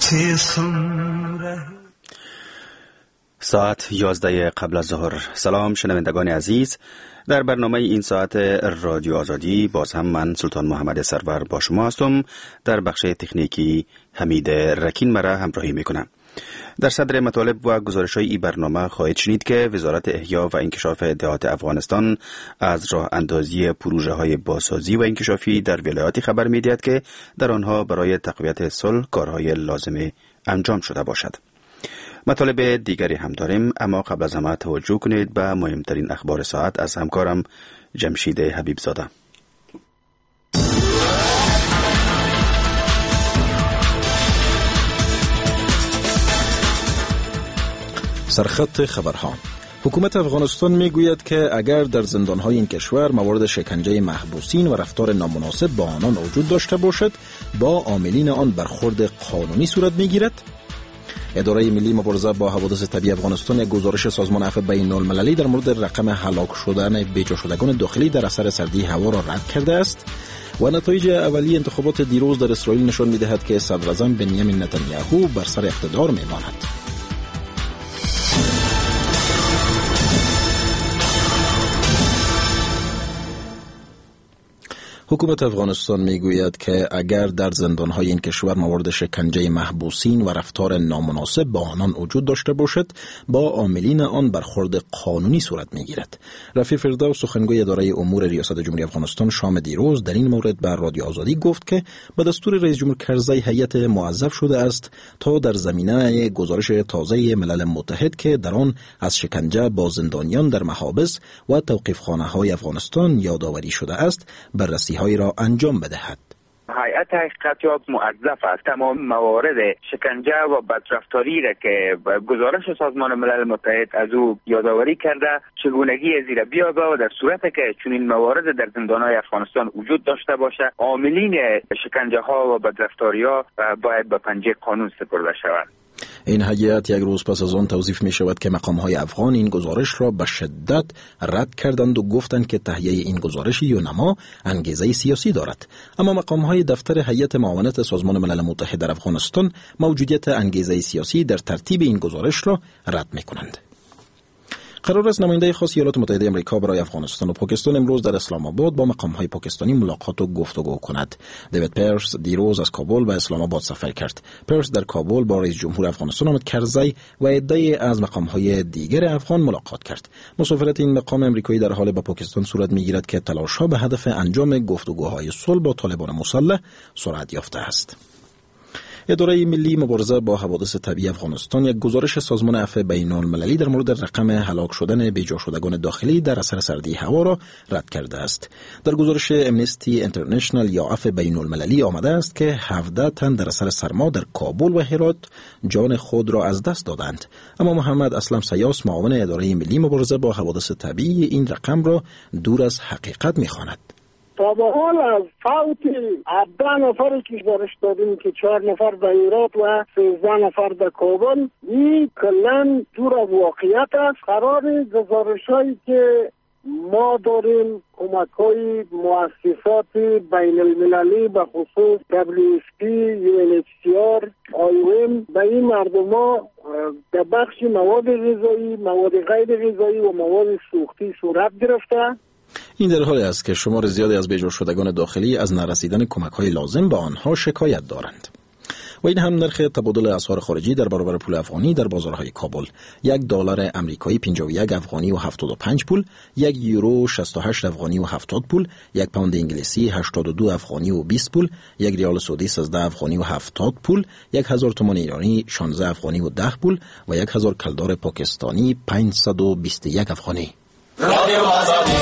ساعت 11 قبل از ظهر. سلام شنوندگان عزیز، در برنامه این ساعت رادیو آزادی باز هم من سلطان محمد سرور با شما هستم. در بخش تکنیکی حمید رکین مرا همراهی میکنم. در صدر مطالب و گزارش‌های این برنامه خواهید شنید که وزارت احیا و انکشاف دهات افغانستان از راه اندازی پروژه‌های بازسازی و انکشافی در ولایاتی خبر می‌دهد که در آنها برای تقویت صلح کارهای لازم انجام شده باشد. مطالب دیگری هم داریم، اما قبل از همه توجه کنید به مهمترین اخبار ساعت از همکارم جمشید حبیبزاده. سرخط خبرها. حکومت افغانستان میگوید که اگر در زندانهای این کشور موارد شکنجه محبوسین و رفتار نامناسب با آنان وجود داشته باشد، با عاملین آن برخورد قانونی صورت میگیرد. اداره ملی مبارزه با حوادث طبیعی افغانستان یک گزارش سازمان عفو بین المللی در مورد رقم هلاک شدن بیجا شدگان داخلی در اثر سردی هوا را رد کرده است. و نتایج اولیه انتخابات دیروز در اسرائیل نشان می‌دهد که صدراعظم بنیامین نتانیاهو بر سر اقتدار میماند. حکومت افغانستان میگوید که اگر در زندانهای این کشور موارد شکنجه محبوسین و رفتار نامناسب با آنان وجود داشته باشد، با عاملین آن برخورد قانونی صورت میگیرد. رفیع فردوس سخنگوی اداره امور ریاست جمهوری افغانستان شام دیروز در این مورد بر رادیو آزادی گفت که به دستور رئیس جمهور کرزی هیئت موظف شده است تا در زمینه گزارش تازه ملل متحد که در آن از شکنجه با زندانیان در محابس و توقیفخانه‌های افغانستان یادآوری شده است، بررسی هایی را انجام بدهد. هیئت حقیقتیاب موظف است تمام موارد شکنجه و بدرفتاری را که گزارش سازمان ملل متحد از او یادآوری کرده چگونگی زیر بیابه و در صورت که چنین موارد در زندانهای افغانستان وجود داشته باشه، عاملین شکنجه ها و بدرفتاری ها باید به پنجه قانون سپرده شوند. این هیئت یک روز پس از آن توصیف می شود که مقام‌های افغان این گزارش را به شدت رد کردند و گفتند که تهیه این گزارش یونما انگیزه سیاسی دارد. اما مقام‌های دفتر هیئت معاونت سازمان ملل متحد در افغانستان موجودیت انگیزه سیاسی در ترتیب این گزارش را رد می کنند. قرار است نماینده خاص ایالات متحده آمریکا برای افغانستان و پاکستان امروز در اسلام آباد با مقام‌های پاکستانی ملاقات و گفتگو کند. دیوید پرس دیروز از کابل به اسلام آباد سفر کرد. پرس در کابل با رئیس جمهور افغانستان حامد کرزی و عده‌ای از مقام‌های دیگر افغان ملاقات کرد. مسافرت این مقام آمریکایی در حال به پاکستان صورت می‌گیرد که تلاش‌ها به هدف انجام گفتگوهای صلح با طالبان مسلح سرعت یافته است. اداره ملی مبارزه با حوادث طبیعی افغانستان یک گزارش سازمان عفو بین المللی در مورد رقم هلاک شدن بیجا شدگان داخلی در اثر سردی هوا را رد کرده است. در گزارش امنستی اینترنشنال یا عفو بین المللی آمده است که 17 تن در اثر سرما در کابل و هرات جان خود را از دست دادند. اما محمد اسلم سیاس معاون اداره ملی مبارزه با حوادث طبیعی این رقم را دور از حقیقت می‌خواند. تا به حال از فوت 17 نفر که گزارش دادیم که 4 نفر در هرات و 13 نفر در کابل، این کلاً دور از واقعیت است. قرار گزارش‌هایی که ما داریم کمک‌های مؤسسات بین المللی به خصوص WFP، UNHCR، IOM به این مردم‌ها در بخش مواد غذایی، مواد غیر غذایی و مواد سوختی صورت گرفته. این در حالی است که شمار زیادی از بیجا شدگان داخلی از نرسیدن کمک‌های لازم به آنها شکایت دارند. و این هم نرخ تبادل اسعار خارجی در برابر پول افغانی در بازارهای کابل: $1 آمریکایی 51 افغانی و 75 پول، €1 68 افغانی و 70 پول، $1 انگلیسی 82 افغانی و 20 پول، $1 سعودی 13 افغانی و 70 پول، 1000 تومان ایرانی 16 افغانی و 10 پول و 1000 کلدار پاکستانی 521 افغانی. رادیو آزادی.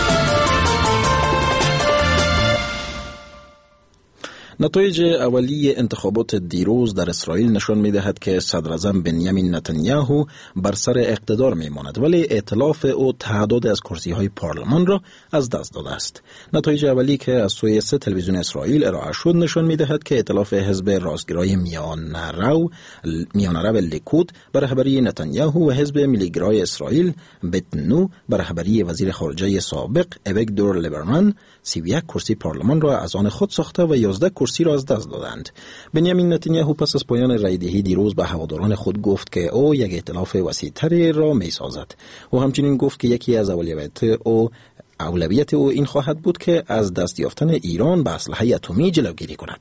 نتایج اولیه انتخابات دیروز در اسرائیل نشان می‌دهد که صدراعظم بنیامین نتانیاهو بر سر اقتدار می‌ماند، ولی ائتلاف او تعداد از کرسی‌های پارلمان را از دست داده است. نتایج اولیه که از سوی 3 تلویزیون اسرائیل ارائه شد نشان می‌دهد که ائتلاف حزب راستگرای میانه‌رو لیکود بر رهبری نتانیاهو و حزب ملیگرای اسرائیل بتنو بر رهبری وزیر خارجه سابق اویگدور لیبرمن 31 کرسی پارلمان را از آن خود ساخته و 11 کرسی را از دست دادند. بنیامین نتانیاهو پس از پایان رأی‌دهی دیروز به هواداران خود گفت که او یک ائتلاف وسیع‌تری را می‌سازد. او همچنین گفت که یکی از اولویت او این خواهد بود که از دست یافتن ایران به اسلحه اتمی جلوگیری کند.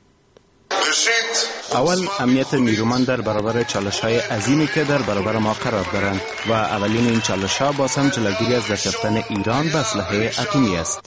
اول امنیت نیرومند در برابر چالش‌های عظیمی که در برابر ما قرار دارند و اولین این چالش‌ها باز هم جلوگیری از دست یافتن ایران به اسلحه اتمی است.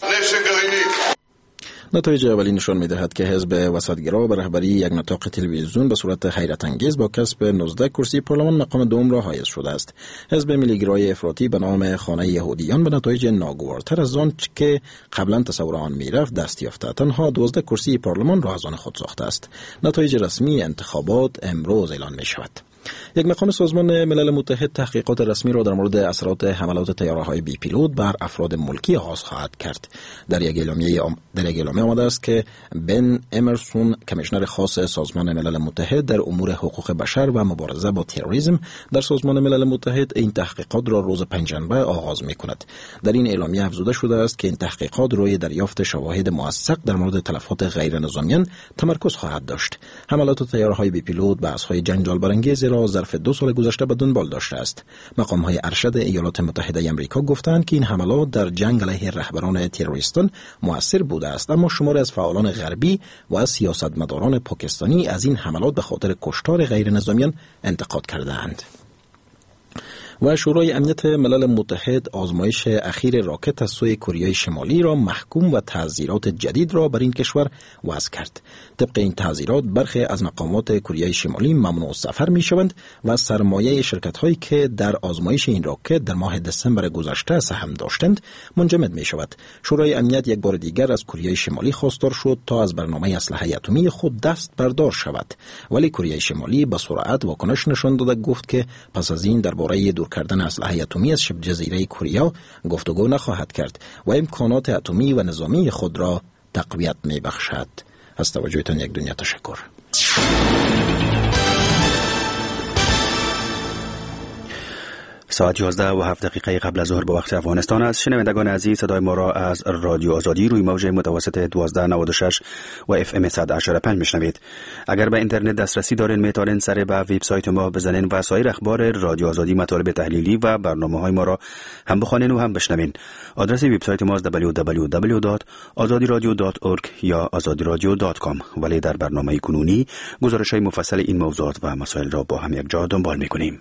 نتایج اولی نشان می‌دهد که حزب وسطگرا به رهبری یک نطاق تلویزیون به صورت حیرت انگیز با کسب 19 کرسی پارلمان مقام دوم را حایز شده است. حزب ملیگرای افراطی به نام خانه یهودیان به نتایج ناگوارتر از آن که قبلا تصور آن می‌رفت دست یافته، تنها 12 کرسی پارلمان را از آن خود ساخته است. نتایج رسمی انتخابات امروز اعلان می‌شود. یک مقام سازمان ملل متحد تحقیقات رسمی را در مورد اثرات حملات طیاره‌های بی پیلوت بر افراد ملکی آغاز خواهد کرد. در یک اعلامیه آمده است که بن امرسون، کمیشنر خاص سازمان ملل متحد در امور حقوق بشر و مبارزه با تروریسم در سازمان ملل متحد، این تحقیقات را روز پنجشنبه آغاز می‌کند. در این اعلامیه افزوده شده است که این تحقیقات روی دریافت شواهد موثق در مورد تلفات غیر نظامیان تمرکز خواهد داشت. حملات طیاره‌های بی پیلوت بحث‌های جنجال برانگیز را ظرف 2 سال گذشته به دنبال داشته است. مقام‌های ارشد ایالات متحده آمریکا گفتند که این حملات در جنگ علیه رهبران تروریستان مؤثر بوده است، اما شماری از فعالان غربی و سیاستمداران پاکستانی از این حملات به خاطر کشتار غیر نظامیان انتقاد کردند. و شورای امنیت ملل متحد آزمایش اخیر راکت از سوی کره شمالی را محکوم و تعزیرات جدید را بر این کشور وضع کرد. طبق این تعزیرات برخی از مقامات کره شمالی ممنوع سفر می شوند و سرمایه شرکت هایی که در آزمایش این راکت در ماه دسامبر گذشته سهم داشتند منجمد می شود. شورای امنیت یک بار دیگر از کره شمالی خواستار شد تا از برنامه اسلحه اتمی خود دست بردار شود، ولی کره شمالی با سرعت واکنش نشان داده گفت که پس از این درباره دور کردن اسلحه اتمی از شبه جزیره کره گفتگو نخواهد کرد و امکانات اتمی و نظامی خود را تقویت می بخشد. از توجهتان یک دنیا تشکر. ساعت 11:07 قبل از ظهر به وقت افغانستان است. شنوندگان عزیز، صدای ما را از رادیو آزادی روی موج متوسط 1296 و FM 100.5 میشنوید. اگر به اینترنت دسترسی دارین میتونین سر به وبسایت ما بزنین و سایر اخبار رادیو آزادی، مطالب تحلیلی و برنامه‌های ما را هم بخوانین و هم بشنوین. آدرس وبسایت ما www.azadiradio.org یا azadiradio.com. ولی در برنامه کنونی گزارش‌های مفصل این موضوعات و مسائل را با هم یک جا دنبال می‌کنیم.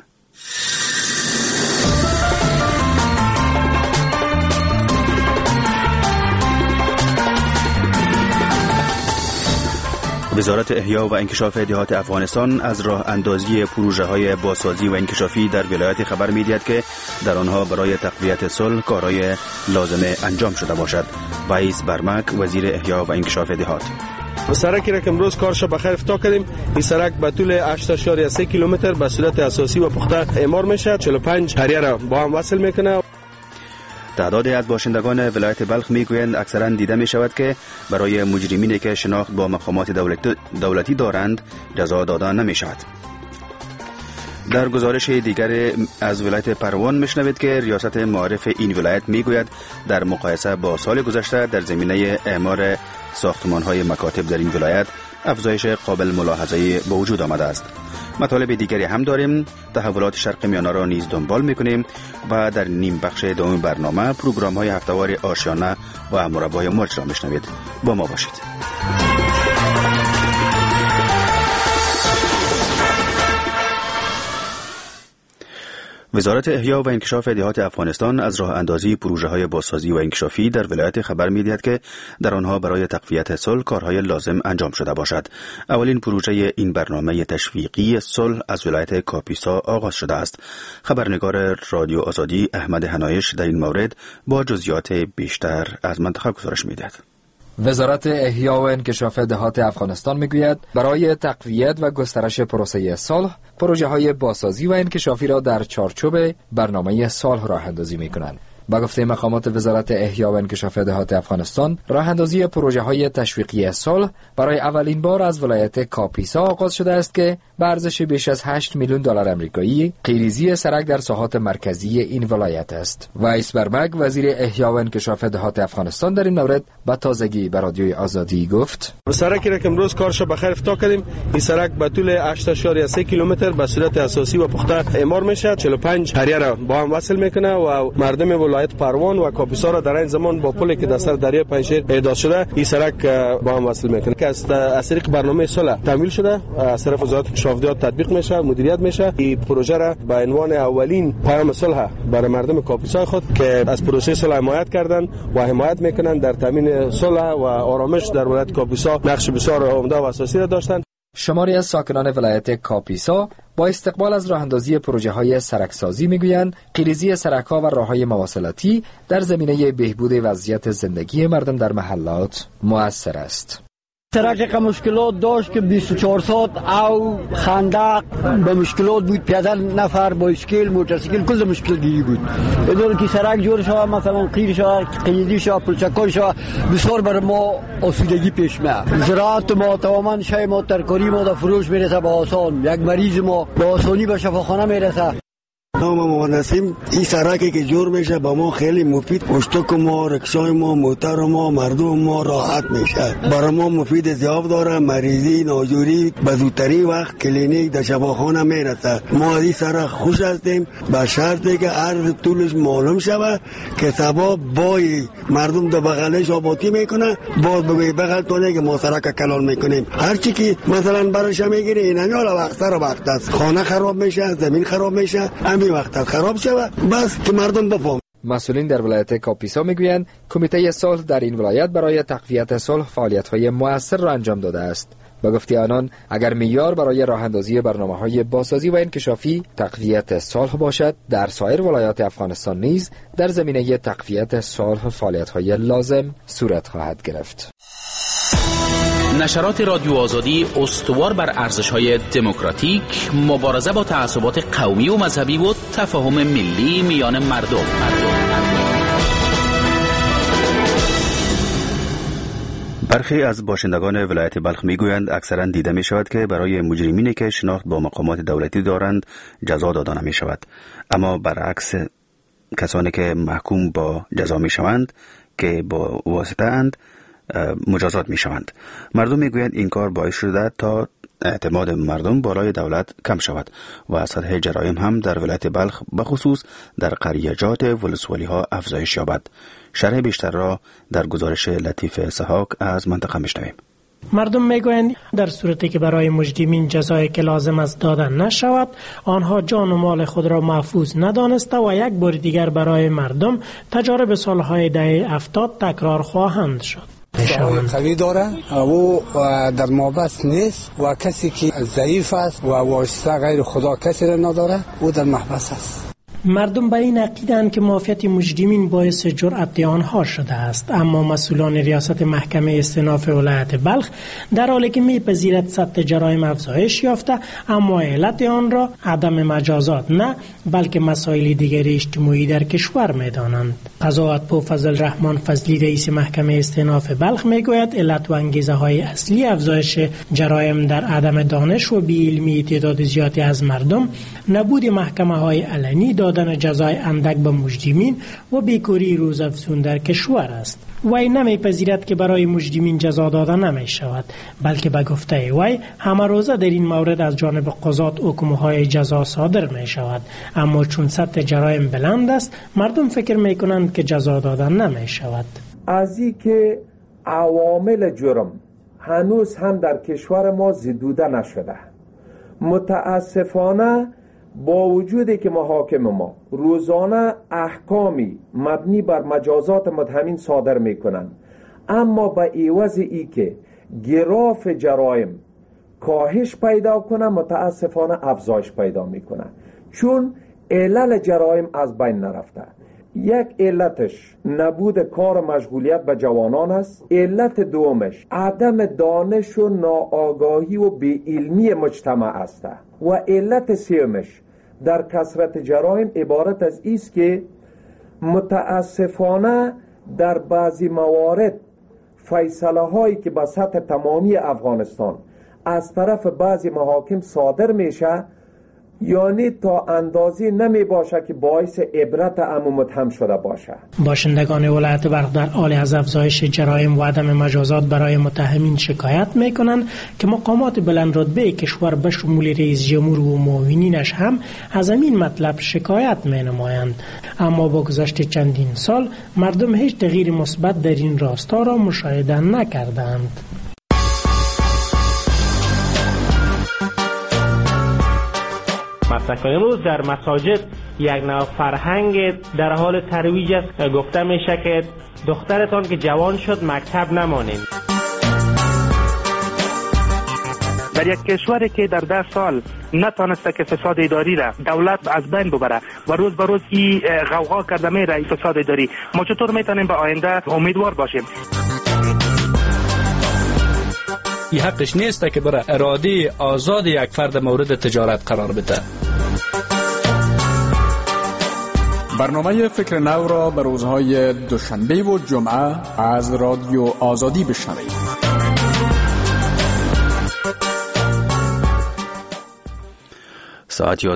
وزارت احیا و انکشاف دهات افغانستان از راه اندازی پروژه‌های بازسازی و انکشافی در ولایت خبر می‌دهد که در آنها برای تقویت صلح کارهای لازمه انجام شده باشد. وایس برمک، وزیر احیا و انکشاف دهات: سرکی را که امروز کارش بخیر افتتاح کردیم، این سرک به طول 8.3 کیلومتر به صورت اساسی و پخته اعمار میشه، 45 قریه را با هم وصل میکنه. تعدادی از باشندگان ولایت بلخ میگویند اکثرا دیده می شود که برای مجرمینی که شناخت با مقامات دولتی دارند جزا داده نمی شود. در گزارش دیگر از ولایت پروان میشنوید که ریاست معارف این ولایت میگوید در مقایسه با سال گذشته در زمینه اعمار ساختمان‌های مکاتب در این ولایت افزایش قابل ملاحظه‌ای به وجود آمده است. مطالب دیگری هم داریم. تحولات شرق میانه را نیز دنبال میکنیم و در نیم بخش دوم برنامه پروگرام‌های هفته‌وار آشیانه و مربای مرج را میشنوید. با ما باشید. وزارت احیا و انکشاف دهات افغانستان از راه اندازی پروژه‌های بازسازی و انکشافی در ولایت خبر می‌دهد که در آنها برای تقویت صلح کارهای لازم انجام شده باشد. اولین پروژه این برنامه تشویقی صلح از ولایت کاپیسا آغاز شده است. خبرنگار رادیو آزادی احمد حنایش در این مورد با جزئیات بیشتر از منطقه گزارش می‌دهد. وزارت احیا و انکشاف دهات افغانستان میگوید برای تقویت و گسترش پروسه صلح پروژه‌های بازسازی و انکشافی را در چارچوب برنامه صلح راه اندازی می‌کنند. با گفته مقامات وزارت احیا و انکشاف دهات افغانستان، راه اندازی پروژه های تشویقی صلح برای اولین بار از ولایت کاپیسا آغاز شده است که به ارزش بیش از 8 میلیون دلار آمریکایی قیریزی سرک در ساحات مرکزی این ولایت است. وایس برمک، وزیر احیا و انکشاف دهات افغانستان، در این مورد به تازگی به رادیوی آزادی گفت: سرکی را که امروز کارش به خیر افتتاح کردیم، این سرک به طول 8.3 کیلومتر به صورت اساسی و پخته اعمار میشه. 45 قریه را با هم وصل میکنه و مردم ولایت پروان و کاپیسا را در این زمان با پلی که در سر دریای پنجشیر احداث شده این سرک با هم وصل میکنه که از طریق برنامه صلح تمویل شده، از طرف وزارت کشاورزی تطبیق میشه، مدیریت میشه. این پروژه را به عنوان اولین پیام صلح برای مردم کاپیسا خود که از پروسه صلح حمایت کردند و حمایت میکنند در تامین صلح و آرامش در ولایت کاپیسا نقش بسیار عمده و اساسی را داشتند. شماری از ساکنان ولایت کاپیسا با استقبال از راه‌اندازی پروژه‌های سرکسازی میگویند قیریزی سرک‌ها و راه‌های مواصلاتی در زمینه بهبود وضعیت زندگی مردم در محلات مؤثر است. سرک که مشکلات داشت که 24 ساعت او خندق به مشکلات بود، پیاده نفر با اسکیل موتورسیکل کل مشکل گیری بود. بدون که سرک جور شود، مثلا قیر شود، قیدی شود، پلچکان شود، بسیار بر ما آسودگی پیش میاد. زراعت ما تماما شای ما ترکاری ما در فروش میرسه با آسان، یک مریض ما با آسانی به شفاخانه میرسه. نام مهندسیم این سرکی که جور میشه با ما خیلی مفید، اشتک ما، رکشای ما، موتر ما، مردم ما راحت میشه. برای ما مفید زیاد داره. مریضی ناجوری به زودترین وقت کلینیک در شفاخانه میرسه. ما از این سرک خوش هستیم به شرطی که عرض طولش معلوم شود که سبب بای مردم در بغلش آبادی میکنه، باز به بغل تونه که ما سرک کلال میکنیم. هرچی که مثلا برش میگیره این حالا وقت است، خانه خراب میشه، زمین خراب میشه، وقت خراب شود بس که مردم بفهم. مسئولین در ولایت کاپیسا میگویند کمیته صلح در این ولایت برای تقویت صلح فعالیت‌های مؤثر را انجام داده است. با گفته آنان اگر معیار برای راه اندازی برنامه‌های بازسازی و انکشافی تقویت صلح باشد، در سایر ولایات افغانستان نیز در زمینه تقویت صلح فعالیت‌های لازم صورت خواهد گرفت. نشرات رادیو آزادی استوار بر ارزش‌های دموکراتیک، مبارزه با تعصبات قومی و مذهبی و تفاهم ملی میان مردم. برخی از باشندگان ولایت بلخ میگویند اکثرا دیده می شود که برای مجرمینی که شناخت با مقامات دولتی دارند جزا داده نمی شود، اما برعکس کسانی که محکوم با جزا می شوند که با واسطه اند مجازات می شوند. مردم می گویند این کار باعث شده تا اعتماد مردم بالای دولت کم شود و سطح جرایم هم در ولایت بلخ بخصوص در قریجات ولسوالی ها افزایش یابد. شرح بیشتر را در گزارش لطیف سحاک از منطقه میشنویم. مردم میگویند در صورتی که برای مجرمین جزایی که لازم است دادن نشود، آنها جان و مال خود را محفوظ ندانسته و یک بار دیگر برای مردم تجارب سالهای دهه 70 تکرار خواهند شد. قوی داره او در مابست نیست و کسی که ضعیف است و واسطه غیر خدا کسی را نداره او در محبس است. مردم به این عقیده‌اند که معافیت مجرمین باعث جرأت آنها شده است، اما مسئولان ریاست محکمه استئناف ولایت بلخ در حالی که می‌پذیرد سطح جرایم افزایش یافته، اما علت آن را عدم مجازات نه بلکه مسائل دیگر اجتماعی در کشور می‌دانند. قضات پو فضل رحمان فضلی رئیس محکمه استئناف بلخ میگوید علت و انگیزه‌های اصلی افزایش جرایم در عدم دانش و بی‌علمی تعداد زیادی از مردم، نبود محکمه‌های علنی دادن جزای اندک به مجرمین و بیکاری روزافزون در کشور است. وی نمیپذیرد که برای مجرمین جزا داده نمی شود، بلکه به گفته وی همه روزه در این مورد از جانب قضات حکمهای جزا صادر می شود، اما چون سطح جرایم بلند است مردم فکر می کنند که جزا دادن نمی شود. از این که عوامل جرم هنوز هم در کشور ما زدوده نشده، متاسفانه با وجودی که محاکم ما روزانه احکامی مبنی بر مجازات متهمین صادر می کنند، اما به عوض ای که گراف جرایم کاهش پیدا کنه متاسفانه افزایش پیدا می کنه، چون علل جرایم از بین نرفته. یک علتش نبود کار و مشغولیت به جوانان است، علت دومش عدم دانش و ناآگاهی و بی‌علمی مجتمع است و علت سومش در کثرت جرایم عبارت از است که متاسفانه در بعضی موارد فیصله هایی که به سطح تمامی افغانستان از طرف بعضی محاکم صادر میشه، یعنی تا اندازی نمی باشه که باعث عبرت عمومت هم شده باشه. باشندگان ولایت بلخ در حال از افزایش جرایم و عدم مجازات برای متهمین شکایت میکنند که مقامات بلند رتبه کشور به شمول رئیس جمهور و معاونینش هم از این مطلب شکایت مینمایند. اما با گذشت چندین سال مردم هیچ تغییر مثبت در این راستا را مشاهده نکردند. مصرف امروز در مساجد یک نوع فرهنگ در حال ترویج است. گفته میشه که دخترتان که جوان شد مکتب نمانید. در یک کشوری که در 10 سال نتانسته که فساد اداری را دولت از بین ببره و روز به روز این غوغا کرده میره فساد اداری، ما چطور میتونیم به آینده امیدوار باشیم؟ این حقش نیست که برای اراده آزاد یک فرد مورد تجارت قرار بده. برنامه فکر نو را به روزهای دوشنبه و جمعه از رادیو آزادی بشنوید. ساعت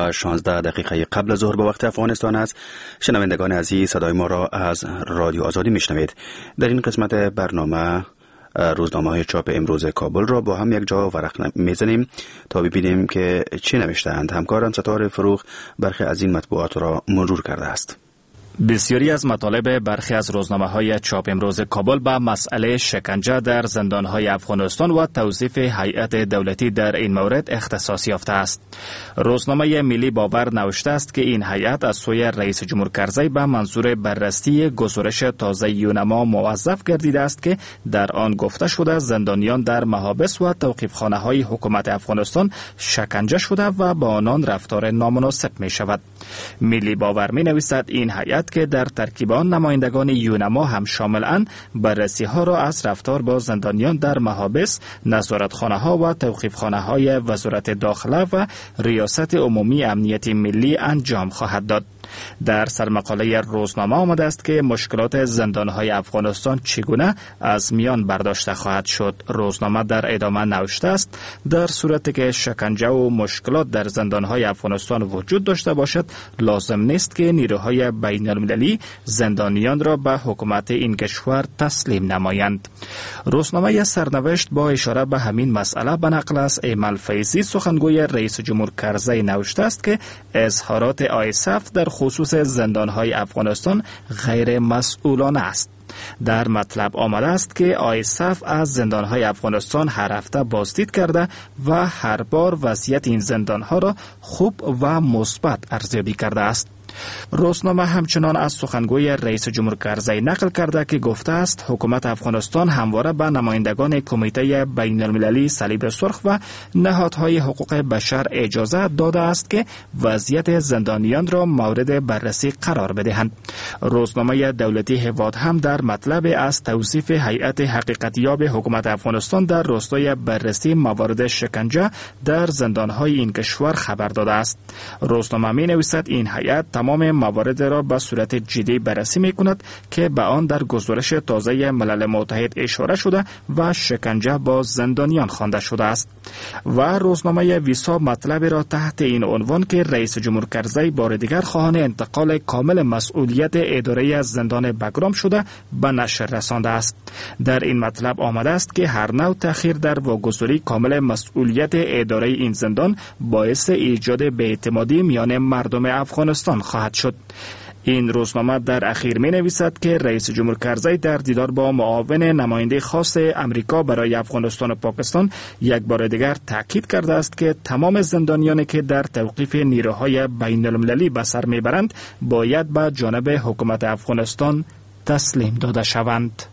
11:16 قبل از ظهر به وقت افغانستان است. شنوندگان عزیز، صدای ما را از رادیو آزادی میشنوید. در این قسمت برنامه روزنامه‌های چاپ امروز کابل را با هم یک جا ورق میزنیم تا ببینیم که چی نوشته‌اند. همکارم ستاره فروغ برخی از این مطبوعات را مرور کرده است. بسیاری از مطالب برخی از روزنامه‌های چاپ امروز کابل به مسئله شکنجه در زندان‌های افغانستان و توصیف هیئت دولتی در این مورد اختصاص یافته است. روزنامه ملی باور نوشته است که این هیئت از سوی رئیس جمهور کرزی به منظور بررسی گزارش تازه یونما موظف گردیده است که در آن گفته شده زندانیان در محابس و توقیفخانه‌های حکومت افغانستان شکنجه شده و با آنان رفتار نامناسب می‌شود. ملی باور می‌نویسد این هیئت که در ترکیب آن نمایندگان یونما هم شاملند، بررسی ها را از رفتار با زندانیان در محابس، نظارتخانه ها و توقیفخانه های وزارت داخله و ریاست عمومی امنیت ملی انجام خواهد داد. در سرمقاله روزنامه آمده است که مشکلات زندانهای افغانستان چگونه از میان برداشته خواهد شد. روزنامه در ادامه نوشته است در صورتی که شکنجه و مشکلات در زندانهای افغانستان وجود داشته باشد، لازم نیست که نیروهای بین المللی زندانیان را به حکومت این کشور تسلیم نمایند. روزنامه سرنوشت با اشاره به همین مسئله به نقل از ایمل فیضی سخنگوی رئیس جمهور کرزی نوشته است که اظهارات آیسف در خصوص زندانهای افغانستان غیر مسئولانه است. در مطلب آمده است که آیسف از زندانهای افغانستان هر هفته بازدید کرده و هر بار وضعیت این زندانها را خوب و مثبت ارزیابی کرده است. روزنامه همچنان از سخنگوی رئیس جمهور کرزی نقل کرده که گفته است حکومت افغانستان همواره به نمایندگان کمیته بین المللی صلیب سرخ و نهادهای حقوق بشر اجازه داده است که وضعیت زندانیان را مورد بررسی قرار بدهند. روزنامه دولتی هواد هم در مطلب از توصیف هیئت حقیقتیاب حکومت افغانستان در راستای بررسی موارد شکنجه در زندانهای این کشور خبر داده است. روزنامه می نویسد این هیئت تمام موارد را به صورت جدی بررسی می کند که به آن در گزارش تازه ملل متحد اشاره شده و شکنجه با زندانیان خوانده شده است. و روزنامه ویسا مطلب را تحت این عنوان که رئیس جمهور کرزی بار دیگر خواهان انتقال کامل مسئولیت اداره از زندان بگرام شده به نشر رسانده است. در این مطلب آمده است که هر نوع تأخیر در واگذاری کامل مسئولیت اداره این زندان باعث ایجاد بی‌اعتمادی میان مردم افغانستان خواهد شد. این روزنامه در اخیر می نویسد که رئیس جمهور کرزی در دیدار با معاون نماینده خاص امریکا برای افغانستان و پاکستان یک بار دیگر تاکید کرده است که تمام زندانیانی که در توقیف نیروهای بین المللی به سر می برند باید به جانب حکومت افغانستان تسلیم داده شوند.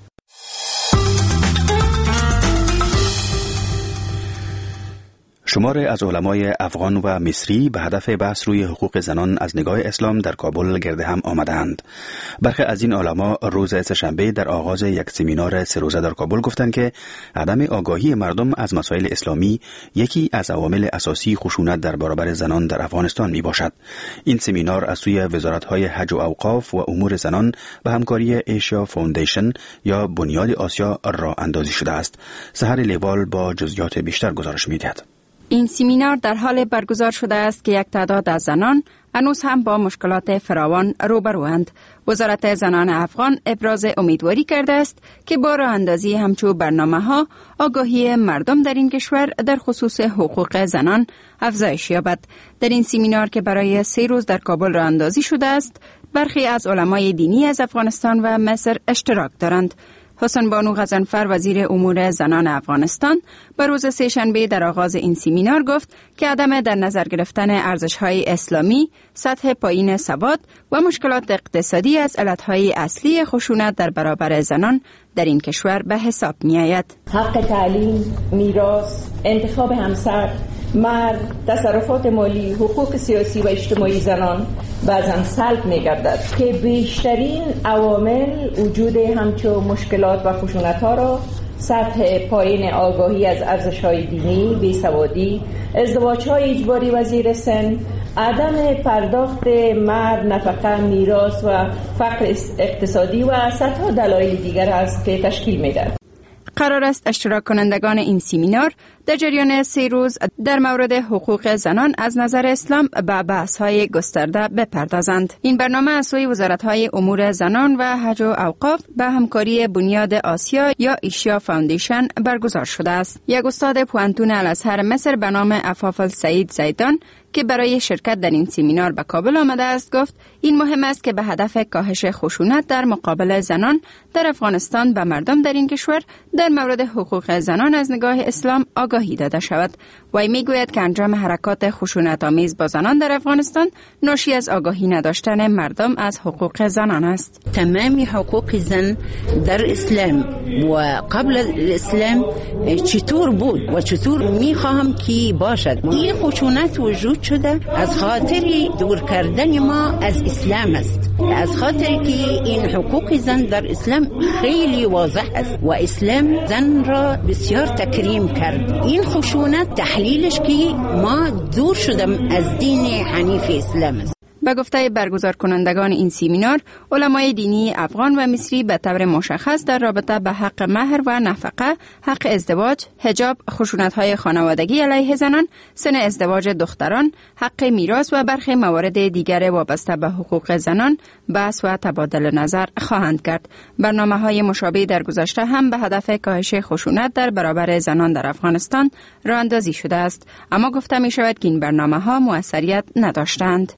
شمار از علمای افغان و مصری به هدف بحث روی حقوق زنان از نگاه اسلام در کابل گرد هم آمدند. برخی از این علما روز سه‌شنبه در آغاز یک سمینار 3 روزه در کابل گفتند که عدم آگاهی مردم از مسائل اسلامی یکی از عوامل اساسی خشونت در برابر زنان در افغانستان می باشد. این سمینار از سوی وزارت‌های حج و اوقاف و امور زنان به همکاری ایشیا فاوندیشن یا بنیاد آسیا راه اندازی شده است. سحر لیوال با جزئیات بیشتر گزارش می‌دهد. این سمینار در حال برگزار شده است که یک تعداد از زنان هنوز هم با مشکلات فراوان روبروند. وزارت زنان افغان ابراز امیدواری کرده است که با راه اندازی همچون برنامه‌ها آگاهی مردم در این کشور در خصوص حقوق زنان افزایش یابد. در این سمینار که برای 3 روز در کابل راه اندازی شده است، برخی از علمای دینی از افغانستان و مصر اشتراک دارند. حسن بانو غضنفر وزیر امور زنان افغانستان به روز سه‌شنبه در آغاز این سمینار گفت که عدم در نظر گرفتن ارزش‌های اسلامی، سطح پایین سواد و مشکلات اقتصادی از علتهای اصلی خشونت در برابر زنان در این کشور به حساب می‌آید. حق تعلیم، میراث، انتخاب همسر، مرد، تصرفات مالی، حقوق سیاسی و اجتماعی زنان بعضاً سلب می‌گردد که بیشترین عوامل وجود همچون مشکلات و خشونت‌ها را سطح پایین آگاهی از ارزش‌های دینی، بیسوادی، ازدواج‌های اجباری و زیر سن، عدم پرداخت مرد نفقه، میراث و فقر اقتصادی و صدها دلایل دیگر است که تشکیل می‌دهد. قرار است اشتراک کنندگان این سمینار در جریان 3 روز در مورد حقوق زنان از نظر اسلام به بحث‌های گسترده بپردازند. این برنامه از سوی وزارت‌های امور زنان و حج و اوقاف به همکاری بنیاد آسیا یا ایشیا فاوندیشن برگزار شده است. یک استاد پوانتون الازهر مصر به نام عفاف السعید زیدان که برای شرکت در این سمینار به کابل آمده است گفت این مهم است که به هدف کاهش خشونت در مقابل زنان در افغانستان به مردم در این کشور در مورد حقوق زنان از نگاه اسلام آگاهی داده شود. وی میگوید که انجام حرکات خشونت آمیز با زنان در افغانستان ناشی از آگاهی نداشتن مردم از حقوق زنان است. تمام حقوق زن در اسلام و قبل الاسلام چطور بود و چطور میخواهم که باشد. این خشونت وجود شده از خاطر دور کردن ما از اسلام است، از خاطر که این حقوق زن در اسلام خیلی واضح است و اسلام زن را بسیار تکریم کرد. این خشونت تحلیلش که ما دور شدم از دین حنیف اسلام است. به گفته برگزار کنندگان این سمینار، علمای دینی افغان و مصری به طور مشخص در رابطه به حق مهر و نفقه، حق ازدواج، حجاب، خشونت‌های خانوادگی علیه زنان، سن ازدواج دختران، حق میراث و برخی موارد دیگر وابسته به حقوق زنان بحث و تبادل نظر خواهند کرد. برنامه‌های مشابه در گذشته هم به هدف کاهش خشونت در برابر زنان در افغانستان راه اندازی شده است، اما گفته می شود که این برنامه‌ها موثریت نداشتند.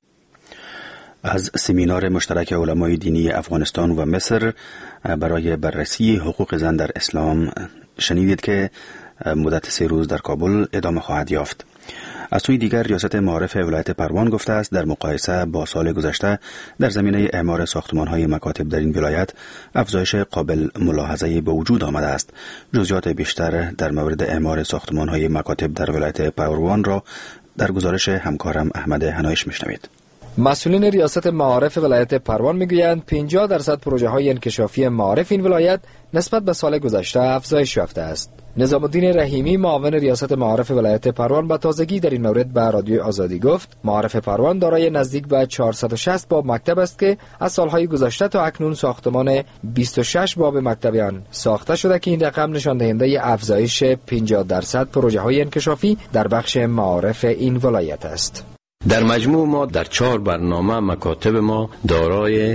از سمینار مشترک علمای دینی افغانستان و مصر برای بررسی حقوق زن در اسلام شنیدید که مدت 3 روز در کابل ادامه خواهد یافت. از سوی دیگر ریاست معارف ولایت پروان گفته است در مقایسه با سال گذشته در زمینه اعمار ساختمان‌های مکاتب در این ولایت افزایش قابل ملاحظه‌ای به وجود آمده است. جزئیات بیشتر در مورد اعمار ساختمان‌های مکاتب در ولایت پروان را در گزارش همکارم احمد هنایش میشنوید. مسئولین ریاست معارف ولایت پروان میگویند 50% پروژه های انکشافی معارف این ولایت نسبت به سال گذشته افزایش یافته است. نظام الدین رحیمی معاون ریاست معارف ولایت پروان به تازگی در این مورد به رادیو آزادی گفت معارف پروان دارای نزدیک به 460 باب مکتب است که از سالهای گذشته تا اکنون ساختمان 26 باب مکتبی آن ساخته شده که این رقم نشان دهنده افزایش 50% پروژه های انکشافی در بخش معارف این ولایت است. در مجموع ما در 4 برنامه مکاتب ما دارای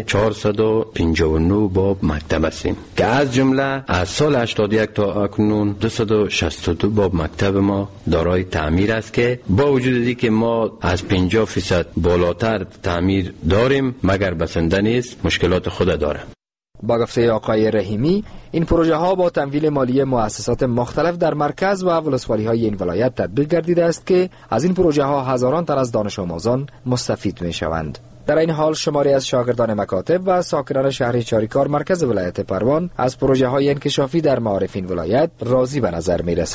459 باب مکتب هستیم که از جمله از سال 81 تا اکنون 262 باب مکتب ما دارای تعمیر است که با وجود که ما از 50% بالاتر تعمیر داریم مگر بسنده نیست، مشکلات خود داره. با گفته آقای رحیمی این پروژه ها با تمویل مالی مؤسسات مختلف در مرکز و ولسوالی های این ولایت تطبیق گردیده است که از این پروژه ها هزاران تن از دانش آموزان مستفید می شوند. در این حال شماری از شاگردان مکاتب و ساکنان شهر چاریکار مرکز ولایت پروان از پروژه های انکشافی در معارف این ولایت راضی به نظر می رسند.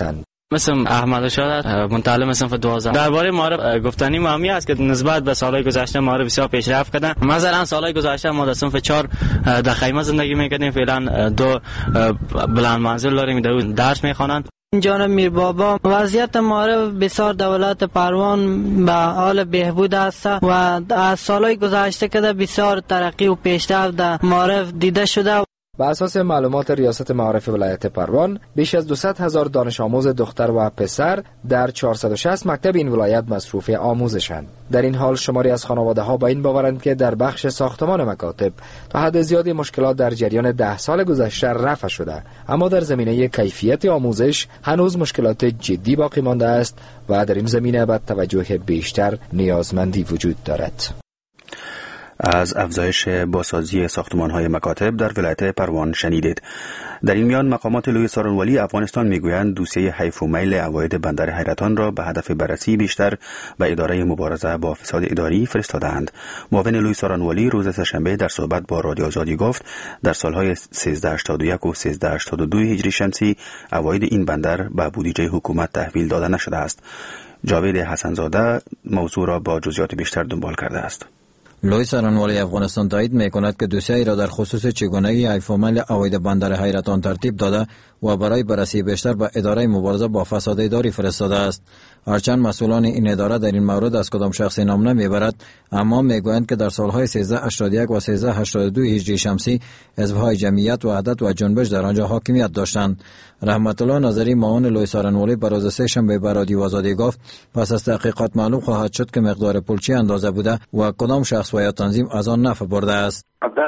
مثل احمد شاد متعلم صنف 12. درباره معارف گفتنی مهمی است که نسبت به سالهای گذشته معارف بسیار پیشرفت کردن. مثلا سالهای گذشته ما در صنف 4 در خیمه زندگی می‌کردیم، فعلا 2 بلند منزل داریم، درس می‌خوانند. جانب میر بابا، وضعیت معارف بسیار دولت پروان به حال بهبود است و از سالهای گذشته که بسیار ترقی و پیشرفت در معارف دیده شده. بر اساس معلومات ریاست معارف ولایت پروان، بیش از 200,000 دانش آموز دختر و پسر در 460 مکتب این ولایت مصروف آموزشند. در این حال شماری از خانواده‌ها با این باورند که در بخش ساختمان مکاتب تا حد زیادی مشکلات در جریان 10 سال گذشته رفع شده، اما در زمینه کیفیت آموزش هنوز مشکلات جدی باقی مانده است و در این زمینه به توجه بیشتر نیازمندی وجود دارد. از افزایش بازسازی ساختمان‌های مکاتب در ولایت پروان شنیدید. در این میان مقامات لوی سارنوالی افغانستان میگویند دوسیه حیف و میل عواید بندر حیرتان را به هدف بررسی بیشتر به اداره مبارزه با فساد اداری فرستادند. معاون لوی سارنوالی روز سه‌شنبه در صحبت با رادیو آزادی گفت در سالهای 1381 و 1382 هجری شمسی عواید این بندر به بودجه حکومت تحویل داده نشده است. جاوید حسنزاده موضوع را با جزئیات بیشتر دنبال کرده است. لوی سارنوالی افغانستان تایید می‌کند که دوسیه را در خصوص چگونگی حیف و میل عواید بندر حیرتان ترتیب داده و برای بررسی بیشتر به اداره مبارزه با فساد اداری فرستاده است. هرچند مسئولان این اداره در این مورد از کدام شخصی نام نمیبرد، اما میگویند که در سالهای 1381 و 1382 هجری شمسی حزب‌های جمعیت وحدت و جنبش در آنجا حاکمیت داشتند. رحمت الله نظری معاون لوی سارنوالی بر روز سه‌شنبه به رادیو آزادی گفت پس از تحقیقات معلوم خواهد شد که مقدار پول چه اندازه بوده و کدام شخص و یا تنظیم از آن نفع برده است.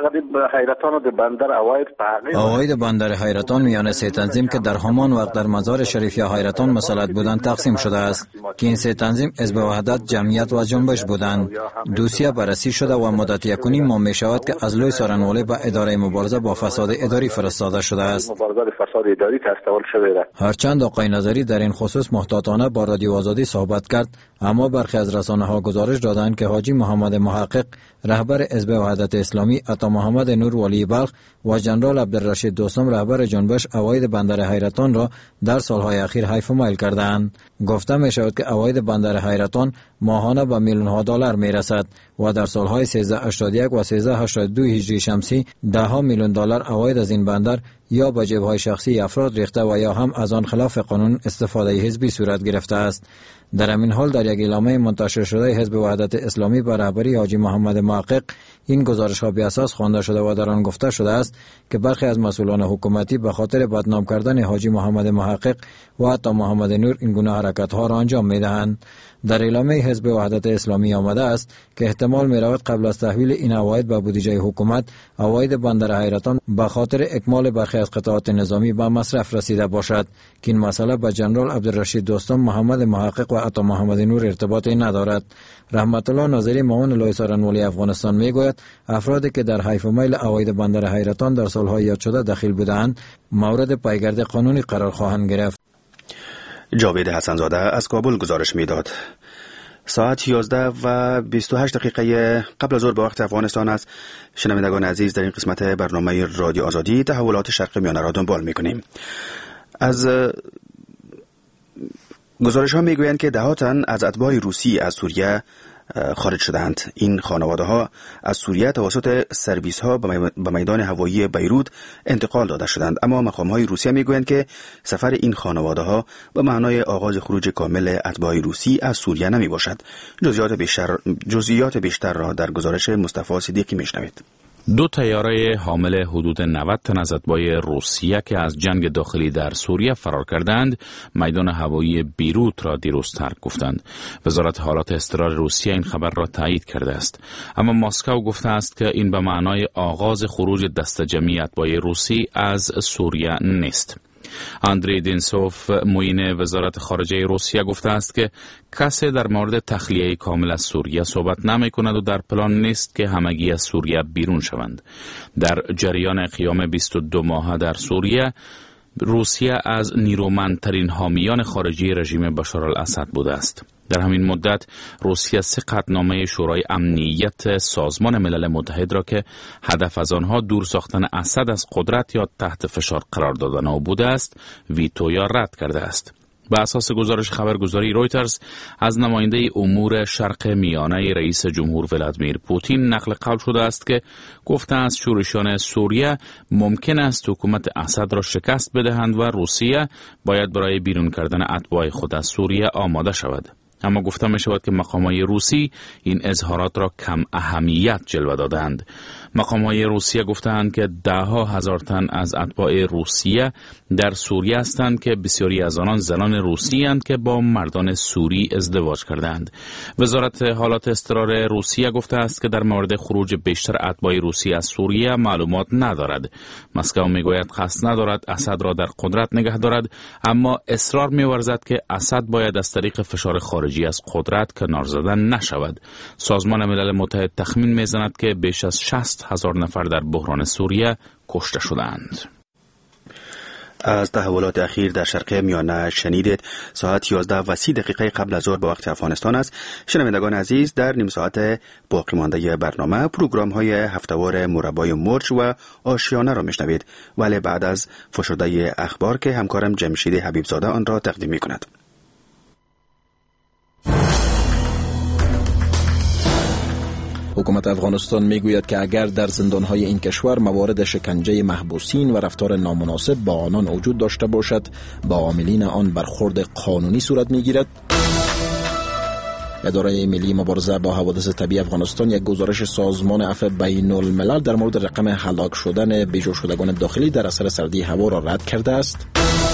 عواید بندر حیرتان میان 3 تنظیم که در همان وقت در مزار شریف یا حیرتان مسلط بودند تقسیم شده است که این 3 تنظیم حزب وحدت، جمعیت و جنبش بودند. دوسیه بررسی شده و مدت 1.5 ماه می شود که از لوی سارنوالی به اداره مبارزه با فساد اداری فرستاده شده است. هرچند آقای نظری در این خصوص محتاطانه با رادیو آزادی صحبت کرد، اما برخی از رسانه‌ها گزارش دادند که حاجی محمد محقق رهبر حزب وحدت اسلامی، عطا محمد نور والی بلخ و جنرال عبدالرشید دوستم رهبر جنبش عواید بندر حیرتان را در سالهای اخیر حیف و میل کردند. گفته می شود که عواید بندر حیرتان ماهانه به میلیون‌ها دلار می رسد و در سالهای 1381 و 1382 هجری شمسی 10 میلیون دلار عواید از این بندر یا به جیب‌های شخصی افراد ریخته و یا هم از آن خلاف قانون استفاده حزبی صورت گرفته است. در همین حال در یک اعلامیه منتشر شده حزب وحدت اسلامی به رهبری حاجی محمد محقق این گزارش‌ها بی اساس خوانده شده و در آن گفته شده است که برخی از مسئولان حکومتی به خاطر بدنام کردن حاجی محمد محقق و عطا محمد نور این گونه حرکت‌ها را انجام می‌دهند. در اعلامیه حزب وحدت اسلامی آمده است که احتمال می‌رود قبل از تحویل این عواید به بودجه حکومت، عواید بندر حیرتان به خاطر اکمال برخی از قطعات نظامی به مصرف رسیده باشد که این مسئله با جنرال عبدالرشید دوستم، محمد محقق و عطا محمد نور ارتباطی ندارد. رحمت الله ناظری معاون لوی سارنوالی افغانستان میگوید افرادی که در حیف و میل عواید بندر حیرتان در سالهای یاد شده دخیل بودند مورد پایگرد قانونی قرار خواهند گرفت. جاوید حسنزاده از کابل گزارش میداد. ساعت 11:28 قبل از ظهر به وقت افغانستان است. شنوندگان عزیز، در این قسمت برنامه رادیو آزادی تحولات شرق میانه را دنبال میکنیم. از گزارش ها میگویند که ده‌ها تن از اتباع روسی از سوریه خارج شدند. این خانواده ها از سوریه توسط سرویس ها به میدان هوایی بیروت انتقال داده شدند، اما مقام های روسیه میگویند که سفر این خانواده ها به معنای آغاز خروج کامل اتباع روسی از سوریه نمی باشد. جزئیات بیشتر را در گزارش مصطفی صدیقی میشنوید. 2 طیاره حامل حدود 90 تن از اتباع روسیه که از جنگ داخلی در سوریه فرار کردند میدان هوایی بیروت را دیروز ترک گفتند. وزارت حالات اضطرار روسیه این خبر را تایید کرده است، اما مسکو گفته است که این به معنای آغاز خروج دسته جمعی اتباع روسی از سوریه نیست. اندری دینسوف معین وزارت خارجه روسیه گفته است که کسی در مورد تخلیه کامل از سوریه صحبت نمی کند و در پلان نیست که همگی از سوریه بیرون شوند. در جریان قیام 22 ماهه در سوریه، روسیه از نیرومندترین حامیان خارجی رژیم بشار الاسد بوده است. در همین مدت روسیه 3 قطعنامه شورای امنیت سازمان ملل متحد را که هدف از آنها دور ساختن اسد از قدرت یا تحت فشار قرار دادن او بوده است ویتو یا رد کرده است. به اساس گزارش خبرگزاری رویترز از نماینده امور شرق میانه رئیس جمهور ولادیمیر پوتین نقل قول شده است که گفته است شورشیان سوریه ممکن است حکومت اسد را شکست بدهند و روسیه باید برای بیرون کردن اتباع خود از سوریه آماده شود. اما گفته می شود که مقامات روسی این اظهارات را کم اهمیت جلوه دادند. مقامات روسیه گفتند که ده‌ها هزار تن از اتباع روسیه در سوریه هستند که بسیاری از آنان زنان روسی اند که با مردان سوری ازدواج کردند. وزارت حالات اضطرار روسیه گفته است که در مورد خروج بیشتر اتباع روسی از سوریه معلومات ندارد. مسکو میگوید قصد ندارد اسد را در قدرت نگه دارد، اما اصرار می‌ورزد که اسد باید از طریق فشار خارجی از قدرت کنار زدن نشود. سازمان ملل متحد تخمین می‌زند که بیش از 60,000 نفر در بحران سوریه کشته شدند. از تحولات اخیر در شرق میانه شنیدید. ساعت 11:30 قبل از ظهر به وقت افغانستان است. شنوندگان عزیز، در نیم ساعت باقی مانده برنامه پروگرام های هفته‌وار مربای مرج و آشیانه را میشنوید، ولی بعد از فشرده اخبار که همکارم جمشید حبیبزاده آن را تقدیم میکند. حکومت افغانستان میگوید که اگر در زندانهای این کشور موارد شکنجه محبوسین و رفتار نامناسب با آنان وجود داشته باشد، با عاملین آن برخورد قانونی صورت میگیرد. اداره ملی مبارزه با حوادث طبیعی افغانستان یک گزارش سازمان عفو بین الملل در مورد رقم هلاک شدن بیجا شدگان داخلی در اثر سردی هوا را رد کرده است.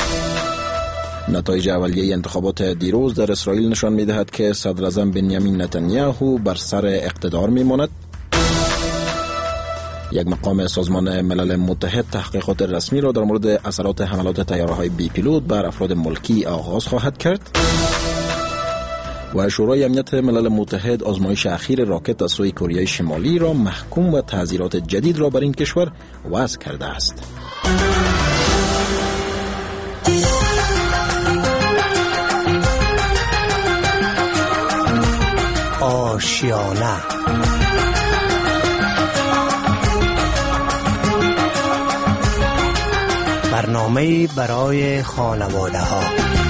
نتایج اولیه انتخابات دیروز در اسرائیل نشان می‌دهد که صدر اعظم بنیامین نتانیاهو بر سر اقتدار می‌ماند. یک مقام سازمان ملل متحد تحقیقات رسمی را در مورد اثرات حملات طیاره‌های بی پیلوت بر افراد ملکی آغاز خواهد کرد. و شورای امنیت ملل متحد آزمایش اخیر راکت از سوی کره شمالی را محکوم و تعزیرات جدید را بر این کشور وضع کرده است. آشیانه برنامه برای خانواده ها.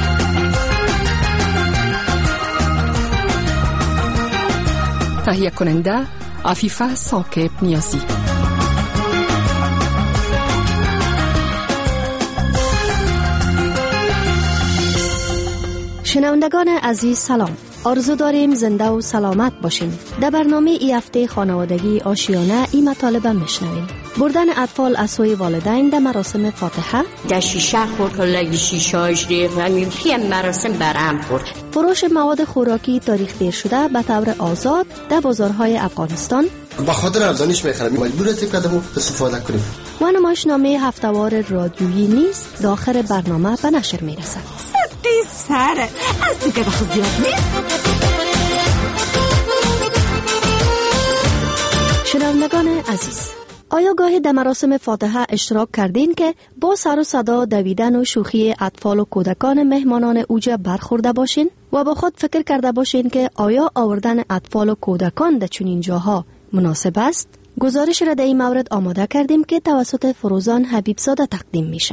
تهیه کننده عفیفه ثاقب نیازی. شنوندگان عزیز سلام. آرزو داریم زنده و سلامت باشین. در برنامه ای هفته خانوادگی آشیانه این مطالب میشنویم. بردن اطفال از سوی والدین در مراسم فاتحه، در شیشه خورد کلگی شیشاش ریخت و پیم مراسم برام خورد. فروش مواد خوراکی تاریخ دیر شده به طور آزاد در بازارهای افغانستان. با خاطر ارزانیش میخرم، مجبور هستیم قدمو استفاده کنیم. و نمایشنامه هفته‌وار رادیویی نیز در آخر برنامه به نشر میرسد. سبتی سره از تو که بخود زیاد نیست. شنوندگان عزیز، آیا گاهی در مراسم فاتحه اشتراک کردین که با سر و صدا دویدن و شوخی اطفال و کودکان مهمانان اوجه برخورده باشین و با خود فکر کرده باشین که آیا آوردن اطفال و کودکان در چنین جاها مناسب است؟ گزارش را در این مورد آماده کردیم که توسط فروزان حبیبزاده تقدیم میشه.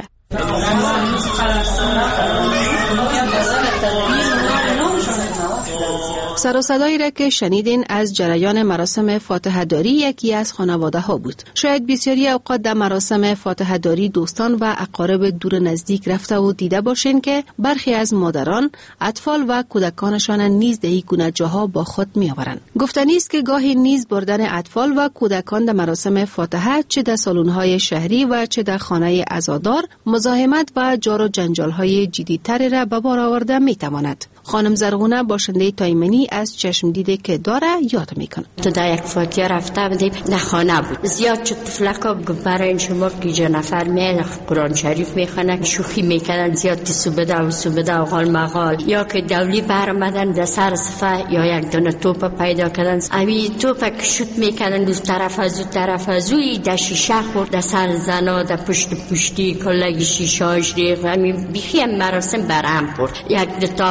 سر و صدایی را که شنیدین از جریان مراسم فاتحه داری یکی از خانواده ها بود. شاید بسیاری اوقات در مراسم فاتحه داری دوستان و اقارب دور نزدیک رفته و دیده باشین که برخی از مادران اطفال و کودکانشان نیز در این گونه جاها با خود می آورند. گفتنی است که گاهی نیز بردن اطفال و کودکان در مراسم فاتحه چه در سالن‌های شهری و چه در خانه عزادار مزاحمت و جار و جنجال‌های جدی‌تر را به بار آورده می تواند. خانم زرغونه باشنده تایمنی از چشم دیده که داره یاد میکنه. تو در یک فاتحه رفته بودیم، نه خانه بود. زیاد چه طفلکا برای شما که جا نفر می قرآن شریف میخونه، شوخی میکنن، زیاد سوبده و غال مغال، یا که دولی برآمدن در سر صفه یا یک دونه توپ پیدا کردن، اوی توپ کشوت میکنن دو طرف از اوی در شیشه خورد، در سر زنا، در پشتی کلگی شیشاش ریخت. همین بیخی مراسم برام خورد. یک دو تا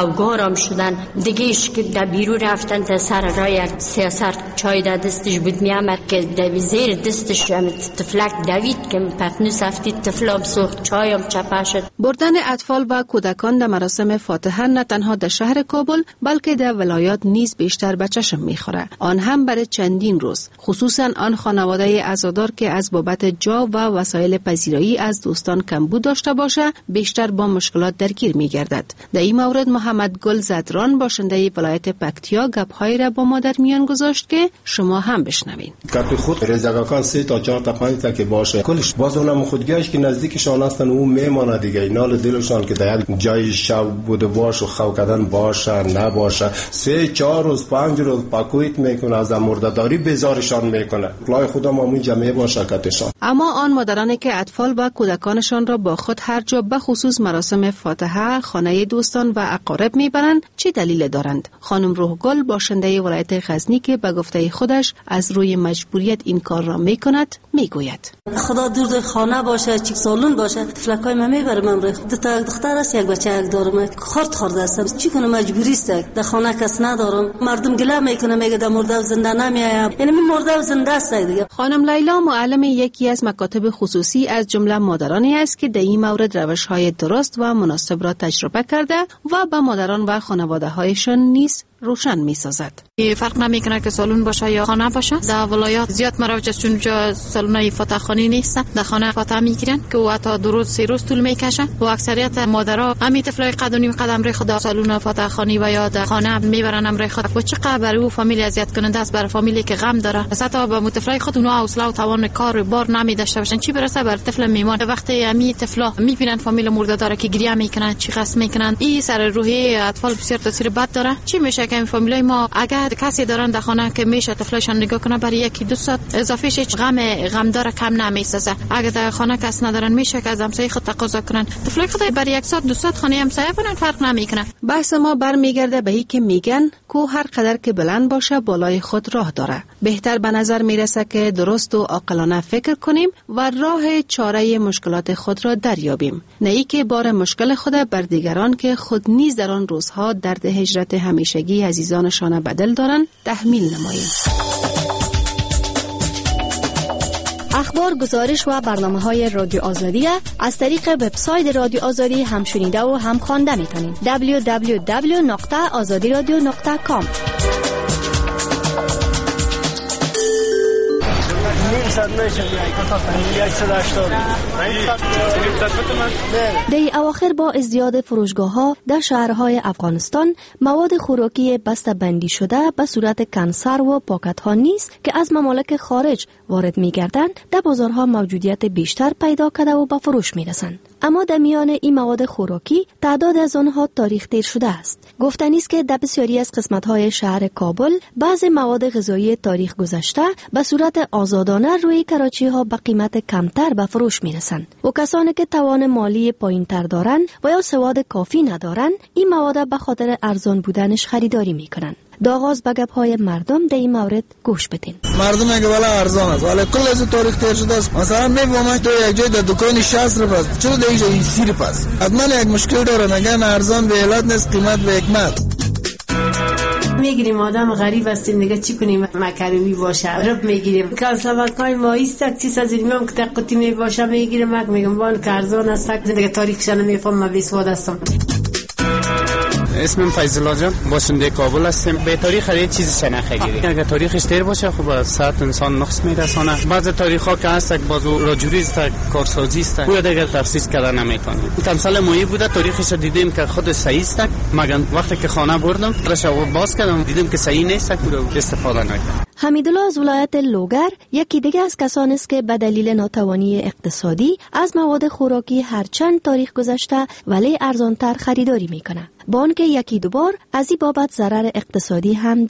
آرام شدن. دیگهش که در بیرون رفتن تا سر رای سیاست چای در دستش بود میامد که در زیر دستش تفلک دوید که پتنوس افتید تفلام سوخت چایم چپه شد. بردن اطفال و کودکان در مراسم فاتحه نه تنها در شهر کابل بلکه در ولایات نیز بیشتر به چشم میخوره. آن هم برای چندین روز، خصوصا آن خانواده عزادار که از بابت جا و وسایل پذیرایی از دوستان کمبود داشته باشه بیشتر با مشکلات درگیر میگردد. در این مورد محمد گل زدران باشنده ولایت پکتیا گپ‌هایی را با ما در میان گذاشت که شما هم بشنوین. گپ خود رضاکان 3 تا 4 تا 5 تا که باشه کلش باز اونم خودگیش که نزدیکشان هستن اون میمونه دیگه. اینا دلشان که در یک جای شب بوده باشه خو کردن باشه نباشه 3 4 روز 5 روز پاکویت میکنه از مرده‌داری بیزارشان میکنه. لای خدا ما اون جمعه باشه کتشان. اما آن مادرانی که اطفال و کودکانشان را با خود هر جا به خصوص مراسم فاتحه خانه دوستان و اقارب میبرند چه دلیل دارند؟ خانم روحگل باشنده ولایت غزنی که به گفته خودش از روی مجبوریت این کار را میکند میگوید خدا دور خانه باشه چیک سالون باشه فلکای من میبرم امروز دو تا دختر است یک بچه یک دارم خورد هستم چی کنم مجبوری است در خانه کس ندارم مردم گله میکنه میگه در مرده و زنده نمیایم یعنی من مرده و زنده است دیگه. خانم لیلا معلم یکی از مکاتب خصوصی از جمله مادرانی است که در این مورد روش‌های درست و مناسب را تجربه کرده و به مادران و خانواده هایشان نیز روشن می سازد. فرق نمیکنه که سالون باشه یا خانه باشه. در ولایات زیاد مراجع چون جا سالونای فاتحه خانی نیست در خانه فاتحه میگیرن که حتی 2 روز 3 روز طول میکشه و اکثریت مادرها همین طفلای قدونی قدم ری خدا سالون فاتحه خانی و یا در خانه میبرن امر خود و چقدر برای او فامیل اذیت کننده است برای فامیلی که غم داره حتی به طفلای خود اونها حوصله و توان کار و بار نمیداشته باشن چی برسه بر طفل میمان. وقتی همین طفلا میبینن فامیل مرده داره که گریه میکنن چی قسم میکنن این سر روحی اطفال بسیار تاثیر بد داره. چی میشه که فامیلای ما اگر کسی دارن در خانه که میشه طفلشان نگاه کنه برای 1-2 ساعت اضافه شه غم داره کم نمیسازه. اگر در خانه کس ندارن میشه که از همسایه خود تقاضا کنن طفلای خود برای 1 ساعت 2 ساعت خانه همسایه کنن فرق نمیکنه. بحث ما برمیگرده به این که میگن کو هر قدر که بلند باشه بالای خود راه داره. بهتر به نظر میرسه که درست و عاقلانه فکر کنیم و راه چاره مشکلات خود را دریابیم، نه ای که بار مشکل خود بر دیگران که خود نیز در آن روزها درد هجرت همیشگی عزیزانشان بدل دارن تحمیل نماییم. اخبار، گزارش و برنامه‌های رادیو آزادی از طریق وبسایت رادیو آزادی هم شنیده و هم خوانده میتونید. www.azadiradio.com. در اواخر با ازدیاد فروشگاه‌ها در شهرهای افغانستان مواد خوراکی بسته بندی شده به صورت کنسر و پاکت‌ها نیست که از ممالک خارج وارد می‌گردند در بازارها موجودیت بیشتر پیدا کرده و به فروش می‌رسند. اما در میان این مواد خوراکی تعداد از آنها تاریخ دیر شده است. گفتنی است که در بسیاری از قسمت‌های شهر کابل بعضی مواد غذایی تاریخ گذشته به صورت آزادانه روی کراچی‌ها به قیمت کمتر به فروش می‌رسند و کسانی که توان مالی پایین‌تر دارند و یا سواد کافی ندارند این مواد به خاطر ارزان بودنش خریداری می‌کنند. داغاز به گپ‌های مردم در این مورد گوش بدین. مردم میگه والا ارزان است ولی کل از تاریخ تیر شده است. مثلا میفهمم تو یک جای در دکانی 60 روپیه است چرا در اینجا 30 روپیه است؟ حتما یک مشکل داره. میگن ارزان به علت نیست قیمت به حکمت. میگیریم آدم غریب هستیم دیگه چی کنیم مکرمی باشه رب میگیریم کاسبکای ما ایستک 300 میلیون که قطی می باشه میگیریم میگم وان کارزان است دیگه تاریخش نمیفهمم بیسواد هستم. اسمم فیض الله جان باشنده کابل هستم. به تاریخ هر چیزی چه نخگیری اگر تاریخش دیر باشه خب ساعت انسان نقص میرسونه. بعضی تاریخ ها که هست بازو راجوری است کارسازی است او دیگر تفسیر کردن نمیتونه. تمثال مایی بوده تاریخش دیدیم که خود صحیح است مگر وقتی که خانه بردم رش باز کردم دیدیم که صحیح نیست که استفاده نکردم. حمیدالله از ولایت لوگر یکی دیگه از کسانی است که به دلیل ناتوانی اقتصادی از مواد خوراکی هرچند تاریخ گذشته ولی ارزانتر خریداری میکنه. با آنکه یکی دو بار از این بابت ضرر اقتصادی هم دیده.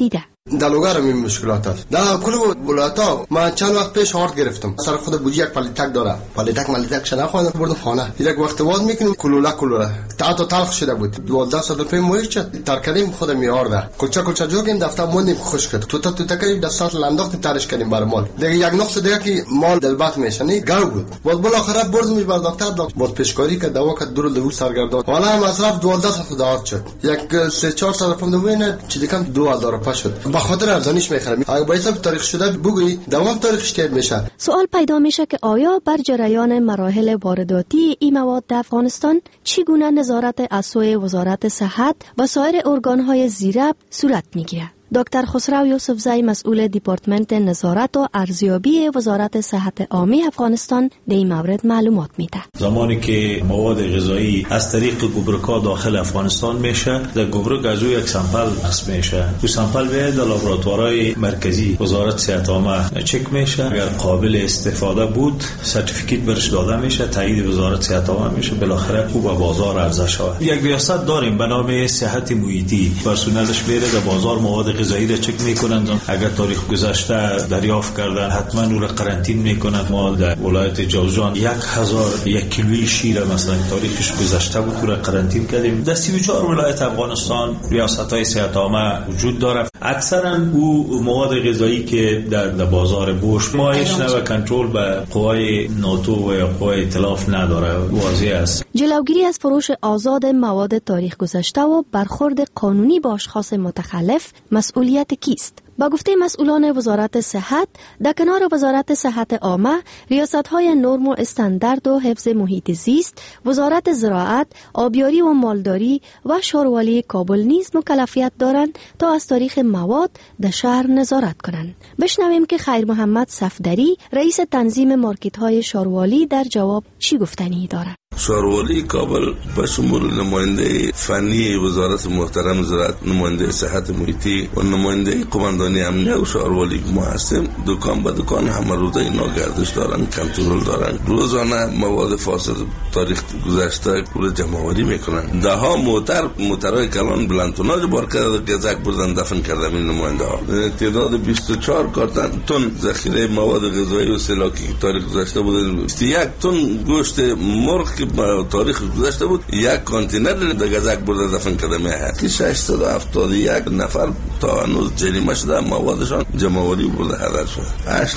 دلوگر این مشکلات است. در کل ولایت‌ها من چند وقت پیش آرد گرفتم. سر خود بودی یک پالیتک داره. پالیتک شده خواندم بردم خانه. یک وقت واد میکنیم کلوله تا تلخ شده بود. 1200 روپیه مویچ ترکیم خود میارده. کلچه جوگیم دفتر موندیم خوش کرد. تو کنیم دستات لانداخت ترش کنیم بر مال. دیگه یک نقص دیگه که مال دلبات میشه نه گاو بود. باز بالاخره بردمش بر دکتر باز پیشکاری که دوا که دور دو سرگردان. حالا مصرف 1200 دلار شد. یک 3-4 روپیه دوینه چیزی کم 2000 روپیه شد. به خاطر ارزانیش میخرم. اگه با حساب تاریخ شده بگویی دوام تاریخش کی میشه. سوال پیدا میشه که آیا بر جریان مراحل وارداتی این مواد در افغانستان چگونه نظارت از سوی وزارت صحت و سایر ارگان‌های زیرب صورت میگیرد؟ دکتر خسرو یوسفزی مسئول دیپارتمنت نظارت و ارزیابی وزارت صحت عامه افغانستان در این مورد معلومات میده. زمانی که مواد غذایی از طریق گمرک‌ها داخل افغانستان میشه، در گمرک از او یک سامپل نصب میشه. تو سامپل به در لابراتوارهای مرکزی وزارت صحت عامه چک میشه. اگر قابل استفاده بود، سرتیفیکیت برش داده میشه، تایید وزارت صحت عامه میشه، بالاخره او به بازار عرضه شود. یک ریاست داریم به نام صحت محیطی. پرسنلش میره در بازار مواد غذایی را چک میکنند. اگر تاریخ گذشته دریافت کردن حتما او را قرنطین میکنند. ما در ولایت جوزجان 1001 کیلویی شیر مثلا تاریخش گذشته بود او را قرنطین کردیم. در 34 ولایت افغانستان ریاست‌های صحت عامه وجود دارد. اکثرا او مواد غذایی که در بازار بوش مایش نه و کنترل به قوای ناتو و یا قوای ائتلاف نداره واضح است. جلوگیری از فروش آزاد مواد تاریخ گذشته و برخورد قانونی با اشخاص متخلف مسئولیت کیست؟ با گفته مسئولان وزارت صحت، در کنار وزارت صحت عامه، ریاست‌های نرم و استاندارد و حفظ محیط زیست، وزارت زراعت، آبیاری و مالداری و شاروالی کابل نیز مکلفیت دارند تا از تاریخ مواد در شهر نظارت کنند. بشنویم که خیر محمد صفدری، رئیس تنظیم مارکت‌های شاروالی در جواب چی گفتنی دارد. شاروالی کابل به شمول نماینده فنی وزارت محترم زراعت، نماینده صحت محیطی و نماینده قماندانی امنیه و شاروالی ما هستیم. دکان به دکان همه روزه اینا گردش دارن، کنترل دارن. روزانه مواد فاسد تاریخ گذشته رو جمع آوری میکنن. ده ها موترهای کلان بلندتوناژ بار کرده گزک بردن دفن کردن این نماینده ها. تعداد 24 کارتن تن ذخیره مواد غذایی و سلاکی تاریخ گذشته بود. 21 تن گوشت مرغ که تاریخ گذشته بود، یک کانتینر در گزک برده دفن کرده میاد که 671 نفر تا هنوز جریمه شده، موادشان جمع‌آوری برده هدر شد.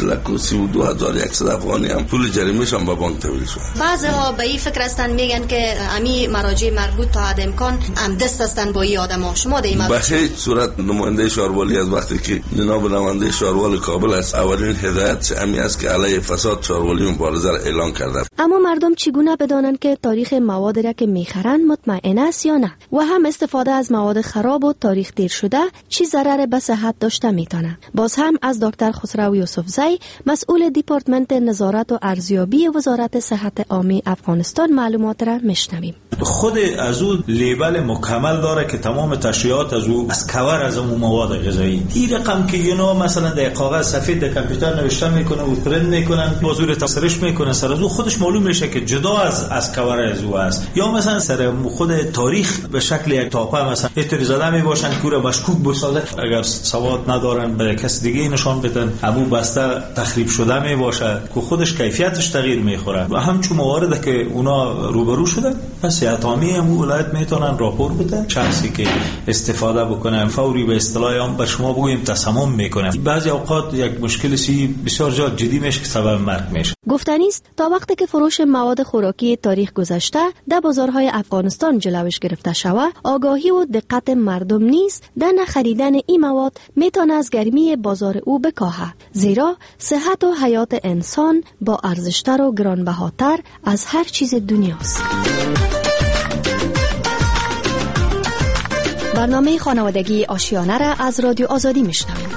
8,32,100 افغانی هم پول جریمهشان به بانک تحویل شد. بعضی‌ها به این فکر هستند میگن که امی مراجع مربوط تا حد امکان هم دست هستند با این آدم‌ها. شما در این به هیچ صورت نماینده شاروالی از وقتی که جناب نماینده شاروال کابل است، اولین هدایت امی است که علیه فساد شاروالی مبارزه را اعلان کرده. اما مردم چگونه بدانند که تاریخ مواد را که میخرند مطمئن است یا نه، و هم استفاده از مواد خراب و تاریخ دیر شده چی ضرر به صحت داشته میتونه؟ باز هم از دکتر خسرو یوسفزی، مسئول دیپارتمنت نظارت و ارزیابی وزارت صحت عامه افغانستان معلومات را میشنویم. خود از او لیبل مکمل داره که تمام تشریحات از او از کور از اون مواد غذایی. این رقم که اینا مثلا در کاغذ سفید در کامپیوتر نوشته میکنه و پرینت میکنن، بازور تصریح میکنن، سر از او خودش معلوم میشه که جدا از کور از او است. یا مثلا سر خود تاریخ به شکل یک تاپه مثلا اعتراض زده میباشن که را مشکوک بسازه، اگر سواد ندارن به کس دیگه نشان بدن، ابو بسته تخریب شده میباشه که خودش کیفیتش تغییر میخوره. و همچون مواردی که اونا روبرو شدن، پس اتمی هم ولایت میتونن راپور بدن. شخصی که استفاده بکنه فوری به اصطلاح هم به شما بگویم تسمم میکنه. بعضی اوقات یک مشکل بسیار زیاد جدی میشه که سبب مرگ میشه. گفتنی است تا وقتی که فروش مواد خوراکی تاریخ گذشته در بازارهای افغانستان جلوش گرفته شود، آگاهی و دقت مردم نیز در نخریدن این مواد میتونه از گرمی بازار او بکاهد، زیرا صحت و حیات انسان با ارزشتر و گرانبهاتر از هر چیز دنیاست. برنامه خانوادگی آشیانه را از رادیو آزادی میشنوید.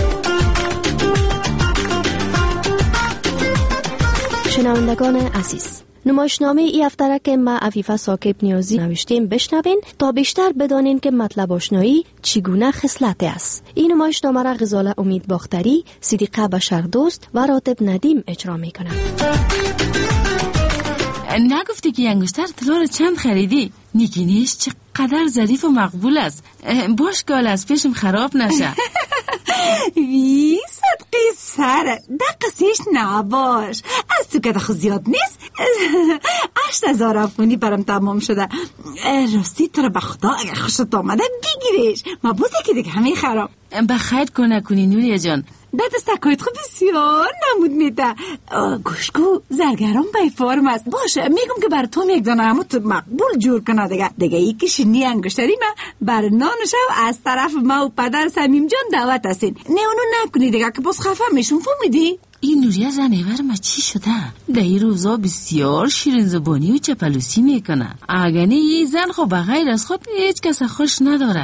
شنوندگان عزیز، نمایشنامه ای هفته را که ما عفیفه ساکب نیازی نوشتیم بشنوین تا بیشتر بدانین که مطلب آشنایی چگونه خصلت است. این نمایشنامه را غزاله امید باختری، صدیقه بشردوست و راتب ندیم اجرا میکنند. نگفتی که انگشتر طلا رو چند خریدی؟ نگینیش چقدر ظریف و مقبول است. باش که از پیشم خراب نشه. وی صدقی سر دقسیش نباش. از تو که خود زیاد نیست. 8,000 افغانی برام تمام شده. راستی تو رو به خدا اگه خوشت آمده بگیریش. ما بوزه که دیگه همه خراب. بخیر کنی نوریا جان. دست تکایت خود بسیار نمود میده. گوشگو زرگران بای فرم است. باشه میگم که بر تو یک دانه همو تو مقبول جور کنه دیگه یکی شنی انگشتری ما بر نانشو از طرف ما و پدر صمیم جان دعوت هستین. نه اونو نکنی دیگه که باز خفه میشون. فهمیدی؟ این نوریا زنیور ما چی شده؟ در این روزا بسیار شیرین زبانی و چپلوسی میکنه. اگه نه یه زن خب بغیر از خود هیچ کس خوش نداره.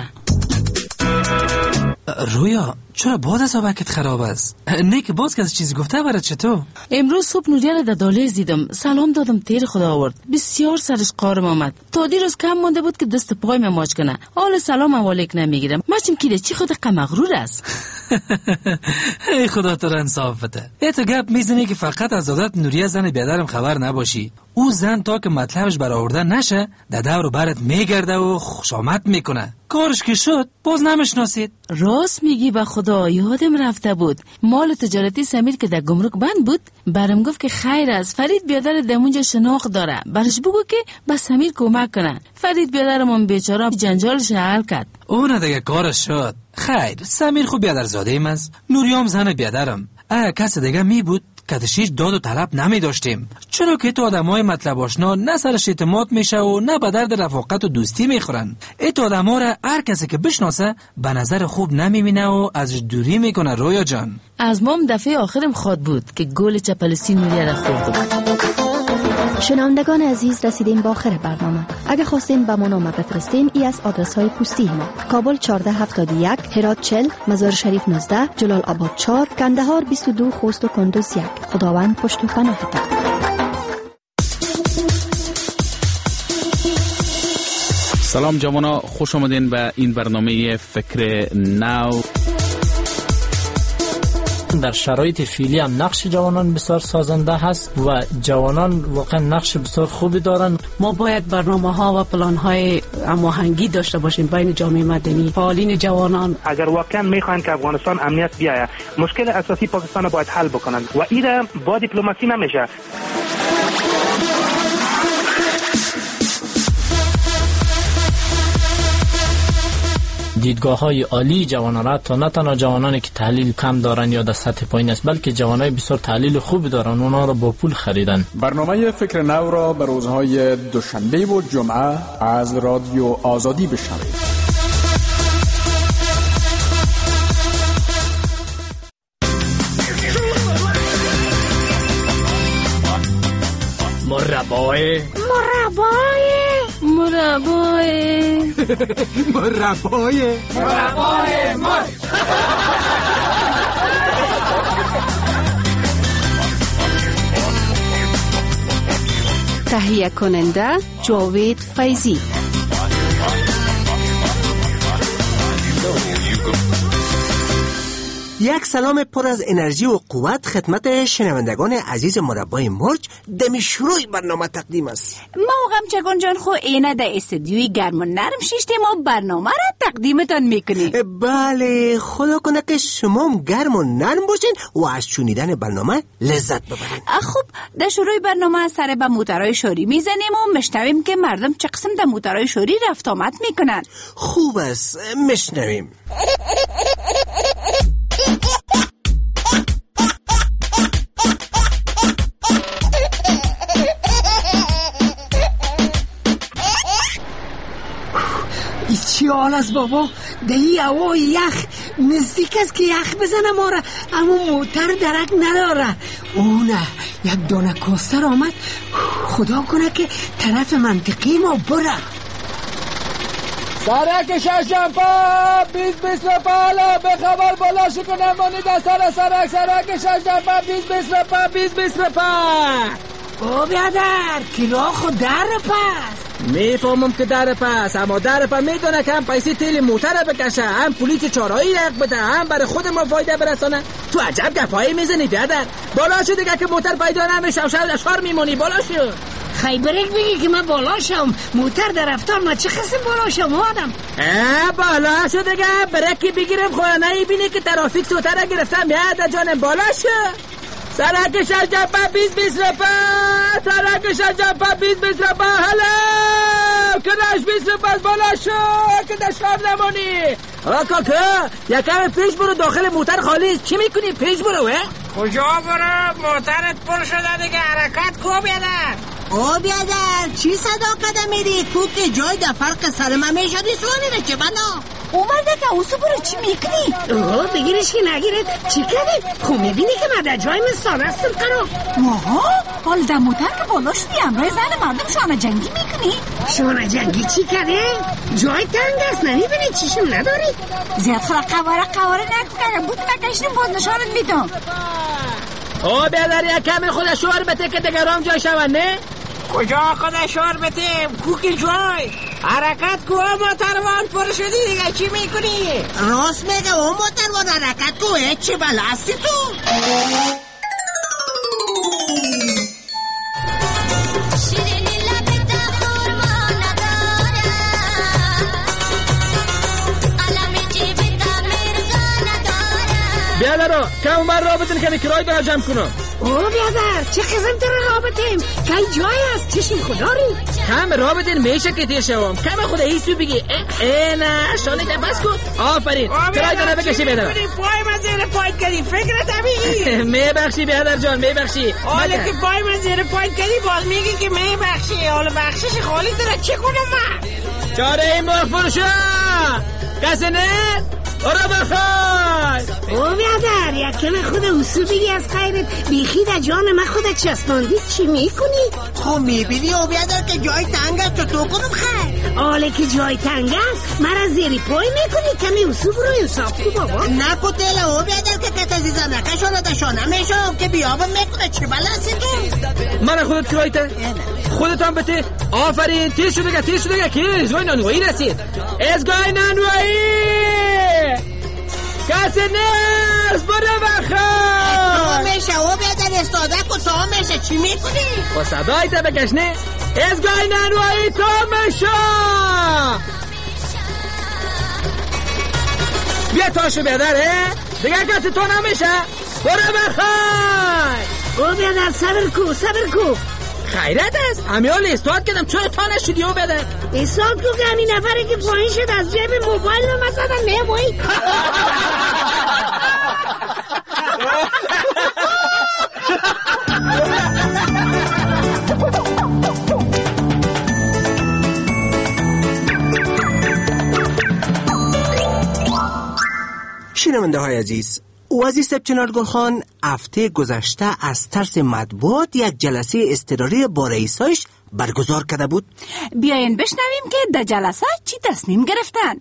رویا چرا بعد از آبکت خراب است؟ نه که باز کسی چیزی گفته برات چطور؟ امروز صبح نوریا را در دالیز دیدم. سلام دادم تیر خدا آورد. بسیار سرش قارم آمد. تا دیروز کم مونده بود که دست پای من ماچ کنه. حال سلام علیک نمیگیرم. مچم کیده چی خود مغرور است. ای خدا تو را انصاف بده. تو گپ میزنی که فقط از عادت نوریا زن بیادرم خبر نباشی. او زن تا که مطلبش برآورده نشه در دور و برت میگرده و خوشامد میکنه. کارش که شد باز نمیشناسید. راست میگی به خدا یادم رفته بود. مال تجارتی سمیر که در گمرک بند بود برام گفت که خیر است فرید بیادر دمونجا شناخت داره. برش بگو که به سمیر کمک کنه. فرید بیادرمون بیچاره جنجالش حل کرد. اون دیگه کارش شد. خیر سمیر خوب بیادر زاده ایم است. نوریام زن بیادرم. کس دیگه می بود کتشیش داد و طلب نمی داشتیم. چرا که تو آدمای مطلب آشنا نه سرش اعتماد میشه و نه به درد رفاقت و دوستی میخورن. ایت آدما را هر کسی که بشناسه به نظر خوب نمیبینه و از دوری میکنه. رویا جان از مام دفعه آخرم خواد بود که گل چپلسی نوریا را خورد. شنوندگان عزیز رسیدیم با آخر برنامه. اگه خواستین به ما نامه بفرستین ای از آدرس های پستی ما: کابل 1471 هرات 40 مزار شریف 19 جلال آباد 4 کندهار 22 خوست و کندوز 1. خداوند پشت و پناهتان. سلام جوانا، خوش آمدین به این برنامه فکر نو. در شرایط فعلی هم نقش جوانان بسیار سازنده هست و جوانان واقعا نقش بسیار خوبی دارن. ما باید برنامه‌ها و پلان‌های هماهنگی داشته باشیم بین جامعه مدنی، فعالین جوانان. اگر واقعا میخواین که افغانستان امنیت بیاید، مشکل اساسی پاکستان باید حل بکنن و این با دیپلماسی نمیشه. دیدگاه‌های عالی جوانان را تا نه تنها جوانانی که تحلیل کم دارن یا در سطح پایین است بلکه جوانای بسیار تحلیل خوب دارن اونا را با پول خریدن. برنامه فکر نو را به روزهای دوشنبه و جمعه از رادیو آزادی بشنوید. مربای تهیه کننده جاوید فیضی. یک سلام پر از انرژی و قوت خدمت شنوندگان عزیز مربای مرج دمی شروع برنامه تقدیم است. ما غمچگان جان خو اینه در استودیوی گرم و نرم شیشتیم و برنامه را تقدیمتان میکنیم. بله، خدا کنه که شما هم گرم و نرم باشین و از شنیدن برنامه لذت ببرین. خب در شروع برنامه سر به موترهای شوری میزنیم و مشنویم که مردم چه قسم در موترهای شوری رفت آمد میکنن. خوب است، مشنویم. چی حال است بابا؟ دهی هوا یخ نزدیک است که یخ بزنه ما را، اما موتر درک نداره. نه یک دانه کوستر آمد، خدا کنه که طرف منطقی ما بره. سرک ششنپا 20 رپا به خبر بالا شکنه مانی در سرک ششنپا 20 رپا. او بیادر کلا خود در پس میفهمم که در پس، اما در پس میدونه که هم پیسی تیل موتر بکشه، هم پولیس چارایی یک بده، هم برای خود ما فایده برسانه. تو عجب گفایی میزنی بیادر. بالا شو دیگه که موتر پیدا نمیشه و شاید اشار میمونی. بالا شو. خیلی بریک بگی که من بالا شم. موتر در رفتار ما چه قسم بالا شم آدم؟ بالا شو دیگه. برکی بگیرم خونه نمیبینی که ترافیک سوتر گرفتم. یاد جانم بالا شو. سرک شجاع 20 رفا. سرک شجاع 20 رفا. هلا کداش 20 رفا بالا شو. کداش خواهم نمانی. کاکا یکم پیش برو. داخل موتر خالی. چی میکنی؟ پیش برو. کجا برو؟ موترت پر شده دیگه. حرکت کو بیادر. او بیادر چی صدا کده میری؟ تو که جای در فرق سر من میشدی سوانی چه بنا؟ اومده که اوسو برو چی میکنی؟ اوه بگیرش که نگیرد. چی کردی؟ خب میبینی که من در جای من سال هستم قرار. ماها حال در موتر که بالا شدی امروی زن مردم شانه جنگی میکنی؟ شانه جنگی چی کرده؟ جای تنگ است نمیبینی چیشم نداری؟ زیاد خورا قواره نکنه. بود نکشتیم باز نشانت میدم. او بیادر یکم خود شور بته که دگرام جای شون نه؟ کجا خود شور بته؟ کوکی جای حرکت کو موتروان پر شدی دیگه چی میکنی؟ راست میگه او موتروان حرکت کو. چی بلاستی تو؟ بیادر که اون بر رابطن کنی کرای دارا جمع کنم. او بیادر چه قسم تر رابطیم؟ که جای است چشم خداری؟ کم رابطن میشه که تیر شوام. کم خود ایسو بگی نه شانه که بس کن. آفرین کرای دارا بکشی بیادر. پای من زیر پایت کردی فکرت همی. میبخشی بیادر جان میبخشی. حالا که پای من زیر پایت کردی باز میگی که میبخشی. حالا بخشش خالی داره چه کنم من؟ چاره این مرخ فروشا کسی نه؟ برو بخوای. او بیادر یکم خود اصول بگی از خیرت. بیخی در جان من خودت چسباندی چی میکنی؟ خب میبینی او بیادر که جای تنگ است تو کنم خیر. آله که جای تنگ است مرا زیری پای میکنی. کمی اصول برو انصاف کو بابا. نکو تیل او بیادر که کت عزیزم نکشانه دشانه میشم که بیابم میکنه چی بلاسی تو؟ من خودت کرایته خودتان بته. آفرین تیز شده که زوی نانوایی رسید. ازگاه نانوایی کسی نیست. برو بخواه تو میشه او بیادر استاده که تو میشه چی میکنی؟ با صدای تا بکشنه. ازگاه نانوایی تو میشه. بیا تاشو بیادر دیگه کسی تو نمیشه. برو بخواه. او بیادر صبر کو. خیرت است امیال استاد کردم چرا تا نشدی او بده؟ استاد کو که همین نفره که پایین شد از جیب موبایل رو مثلا نمایی. شنونده های عزیز، وزیر صاحب چنار گلخان هفته گذشته از ترس مطبوعات یک جلسه اضطراری با رئیسایش برگزار کرده بود. بیاین بشنویم که در جلسه چی تصمیم گرفتن.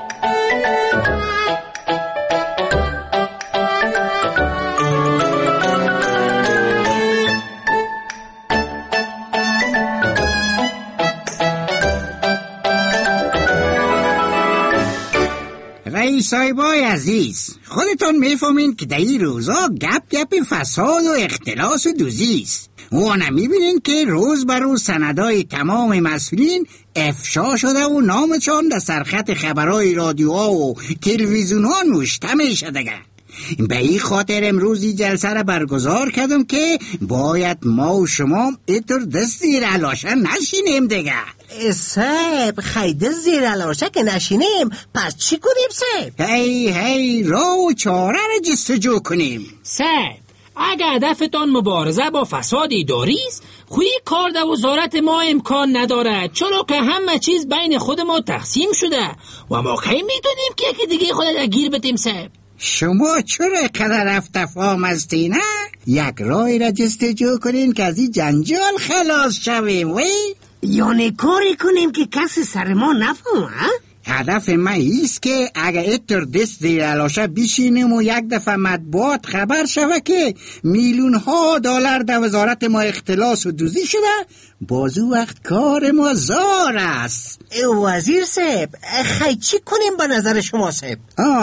رئیسایبای عزیز، خودتون میفهمین که در این روزا گپ فساد و اختلاس و دوزیست. و نمیبینین که روز بر روز سندای تمام مسئولین افشا شده و نامشان در سرخط خبرهای رادیوها و تلویزیونها نوشته میشه دیگه. به این خاطر امروزی جلسه را برگزار کردم که باید ما و شما اینطور دست زیر علاشه نشینیم دیگه. صاحب خیلی زیر علاشه که نشینیم پس چی کنیم صاحب؟ هی راه و چاره را جستجو کنیم. صاحب اگه هدفتان مبارزه با فساد اداری است، خوی کار در وزارت ما امکان ندارد، چرا که همه چیز بین خود ما تقسیم شده و ما کی میدونیم که یکی دیگه خودت گیر بتیم صاحب. شما چرا قدر افتفام هستی نه؟ یک راهی را جستجو کنین که از این جنجال خلاص شویم وی؟ یعنی کاری کنیم که کسی سر ما نفهمه؟ هدف من ایست که اگه اتر دست زیر علاشه بشینیم و یک دفعه مطبوعات خبر شوه که میلیون ها دلار در وزارت ما اختلاس و دوزی شده، بازو وقت کار ما زار است. وزیر صاحب خیلی چی کنیم به نظر شما صاحب؟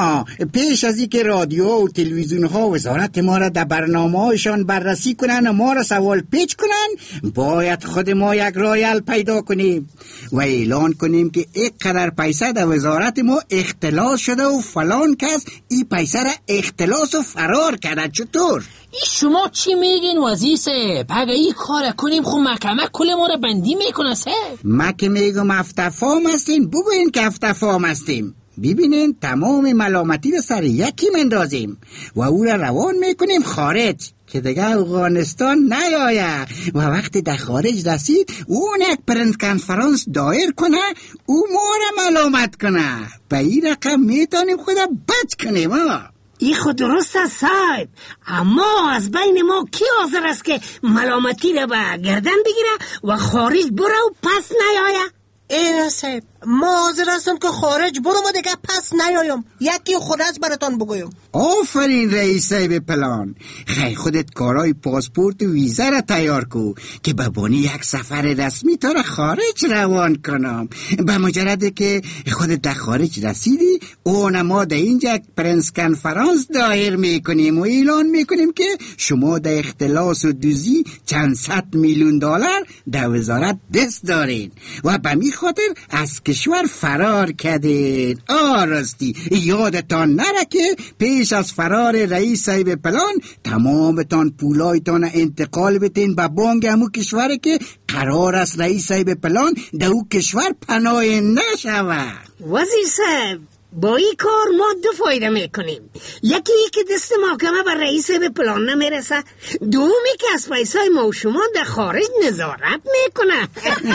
پیش از این که رادیو و تلویزیون ها وزارت ما را در برنامه هایشان بررسی کنن و ما را سوال پیچ کنن، باید خود ما یک راه حل پیدا کنیم و اعلان کنیم که اینقدر پیسه در وزارت ما اختلاس شده و فلان کس این پیسه را اختلاس و فرار کرده. چطور؟ شما چی میگین وزیر صاحب؟ اگه این کار کنیم خب محکمه کل ما را بندی میکنه صاحب. ما که میگم افتفام هستیم، بگوین که افتفام هستیم. ببینین تمام ملامتی رو سر یکی مندازیم و او را روان میکنیم خارج که دیگه افغانستان نیایه و وقتی در خارج رسید اون یک پرنس کنفرانس دایر کنه او ما را ملامت کنه. به این رقم میتونیم خدا بچ کنیم. ای خود درست است صاحب، اما از بین ما کی حاضر است که ملامتی را به گردن بگیره و خارج بره و پس نیایه؟ این صاحب ما حاضر هستم که خارج برو و دیگه پس نیایم. یکی خود از براتان بگویم. آفرین رئیس صاحب پلان. خیلی خودت کارای پاسپورت و ویزا را تیار کو که به بانی یک سفر رسمی تا را خارج روان کنم. به مجرد که خودت در خارج رسیدی اون ما در اینجا یک پرنس کنفرانس دایر میکنیم و اعلان میکنیم که شما در اختلاس و دوزی چند صد میلیون دلار در وزارت دست دارین و به می خاطر از کشور فرار کردین. راستی یادتان نره که پیش از فرار رئیس صاحب پلان تمامتان پولایتان انتقال بتین به بانک همو کشور که قرار است رئیس صاحب پلان در او کشور پناه نشوه. وزیر صاحب با این کار ما دو فایده میکنیم. یکی که دست محکمه بر رئیس به پلان نمیرسه، دومی که از پیسای ما و شما در خارج نظارت میکنه.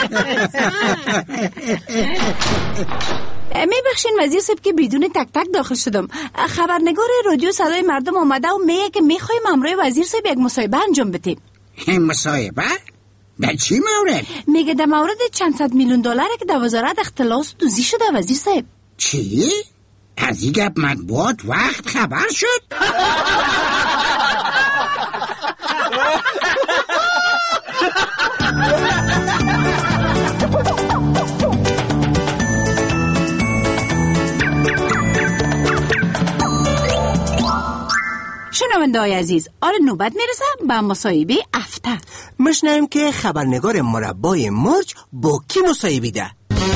میبخشین وزیر صاحب که بدون تک تک داخل شدم. خبرنگار رادیو صدای مردم آمده و میگه که میخوایم امروز وزیر صاحب یک مصاحبه انجام بدیم. مصاحبه؟ در چی مورد؟ میگه در مورد چند صد میلیون دلار که در وزارت اختلاس دوزی شده وزیر صاحب. چی؟ از این گپ مطبوعات وقت خبر شد؟ شنونده‌های عزیز، نوبت میرسه به مصاحبه هفته. مشنویم که خبرنگار مربای مرج با کی مصاحبه ده.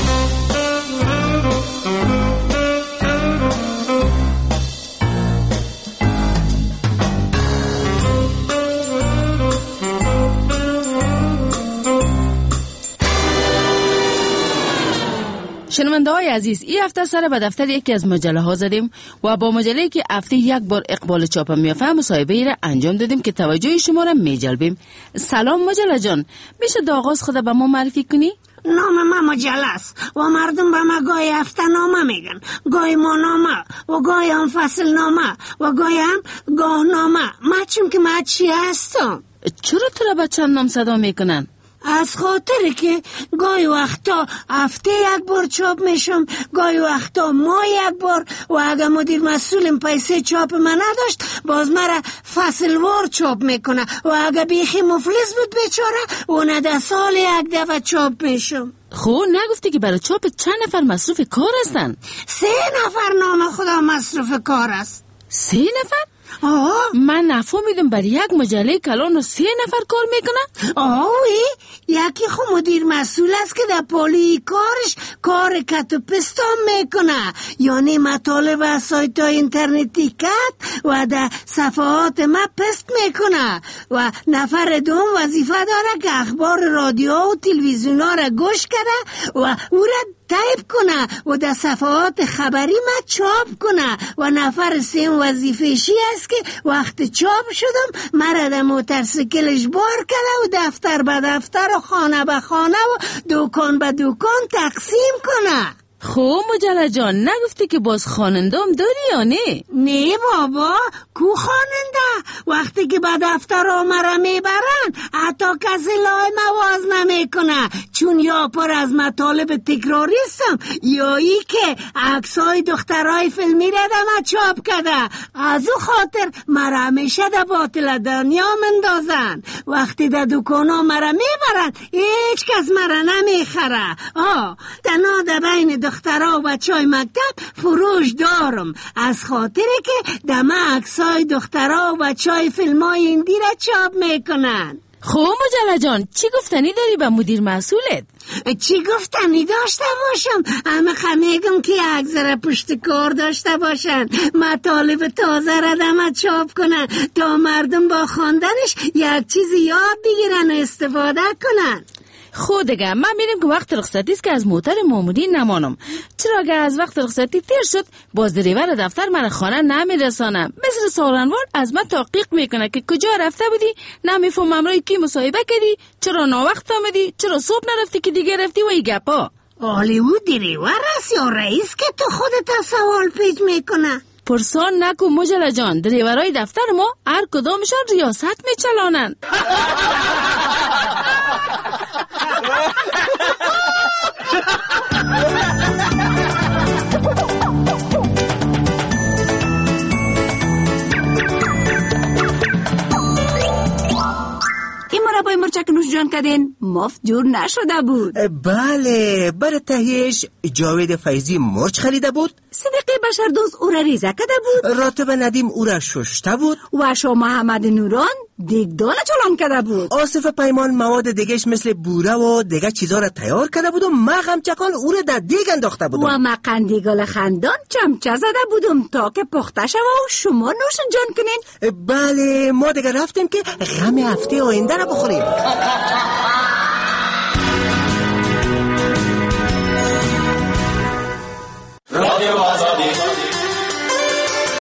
شنونده‌های عزیز، این هفته سر به دفتر یکی از مجله ها زدیم و با مجله که هفته یک بار اقبال چاپ می‌یافته مصاحبه ای را انجام دادیم که توجه شما را می‌جلبیم. سلام مجله جان، میشه در آغاز خود به ما معرفی کنی؟ نام ما مجله است و مردم به ما گاهی هفته نامه میگن، گاهی ماهنامه و گاهی هم فصل نامه و گاهی هم گاهنامه. ما چون که ما چی هستم؟ چرا تو را به چند نام صدا میکنن؟ از خاطر که گاهی وقتا هفته یک بار چاپ میشم، گاهی وقتا ماه یک بار و اگر مدیر مسئولم پیسه چاپ من نداشت باز مرا فصلوار چاپ میکنه و اگر بیخی مفلس بود بیچاره اون در سال یک دفعه چاپ میشم. خب نگفتی که برای چاپ چند نفر مصروف کار هستن؟ 3 نفر نام خدا مصروف کار است. 3 نفر؟ من نفهمیدم برای یک مجله کلان 3 نفر کار میکنه؟ یکی خود مدیر مسئول است که در پالی کارش کار کت و پستان میکنه، یعنی مطالب از سایت های اینترنتی کت و در صفحات ما پست میکنه و نفر دوم وظیفه داره که اخبار رادیو و تلویزیون ها را گوش کرده و او را تایپ کنه و در صفحات خبری ما چاپ کنه و نفر سوم وظیفه‌شی است که وقت چاپ شدم مرا در موتورسیکلش بار کرده و دفتر به دفتر و خانه به خانه و دکان به دکان تقسیم کنه. خب مجله جان، نگفتی که باز خوانندم داری یا نه؟ نه بابا، کو خواننده؟ وقتی که به دفتر مرا میبرن حتی کسی لای مواز نمیکنه، چون یا پر از مطالب تکراری هستم یا ای که عکسای دخترای فیلمی را دم چاپ کرده. از او خاطر مرا همیشه در باطل دنیا مندازن. وقتی در دکانا مرا میبرن هیچ کس مرا نمیخره. تنها در بین دخترها و بچهای مکتب فروش دارم، از خاطر که دم عکسای دخترها و بچهای فیلمای هندی را چاپ میکنن. خب مجله جان، چی گفتنی داری به مدیر مسئولت؟ چی گفتنی داشته باشم؟ همه میگم که یک ذره پشت کار داشته باشن، مطالب تازه را دم چاپ کنن تا مردم با خواندنش یک چیزی یاد بگیرن و استفاده کنن. خود دیگه من میرم که وقت رخصتی است که از موتر مامورین نمانم، چرا که از وقت رخصتی تیر شد باز دریور دفتر من خانه نمیرسانم. مثل سارنوار از من تحقیق میکنه که کجا رفته بودی، نمیفهمم رای کی مصاحبه کردی، چرا ناوقت آمدی، چرا صبح نرفتی که دیگه رفتی و ای گپا. هالیوود دریور است یا رئیس که تو خودت سوال پیچ میکنه؟ پرسان نکو مجله جان، دریورای دفتر ما هر کدامشان ریاست میچلانن. این مربای مرچک نوش جان کردین مفت جور نشده بود. بله، بر تهیش جاوید فیضی مرچ خریده بود، صدیقی بشردوست او را ریزه کرده بود، راتب ندیم او را ششته بود و شاه محمد نوران دیگدان چلان کرده بود. آصف پیمان مواد دیگهش مثل بوره و دیگه چیزا را تیار کرده بود و ما غمچکان او را در دیگ انداخته بودم و ما قندیگال خندان چمچه زده بودم تا که پخته شود و شما نوش جان کنین. بله، ما دیگه رفتیم که غم هفته آینده را بخوریم. رادیو آزادی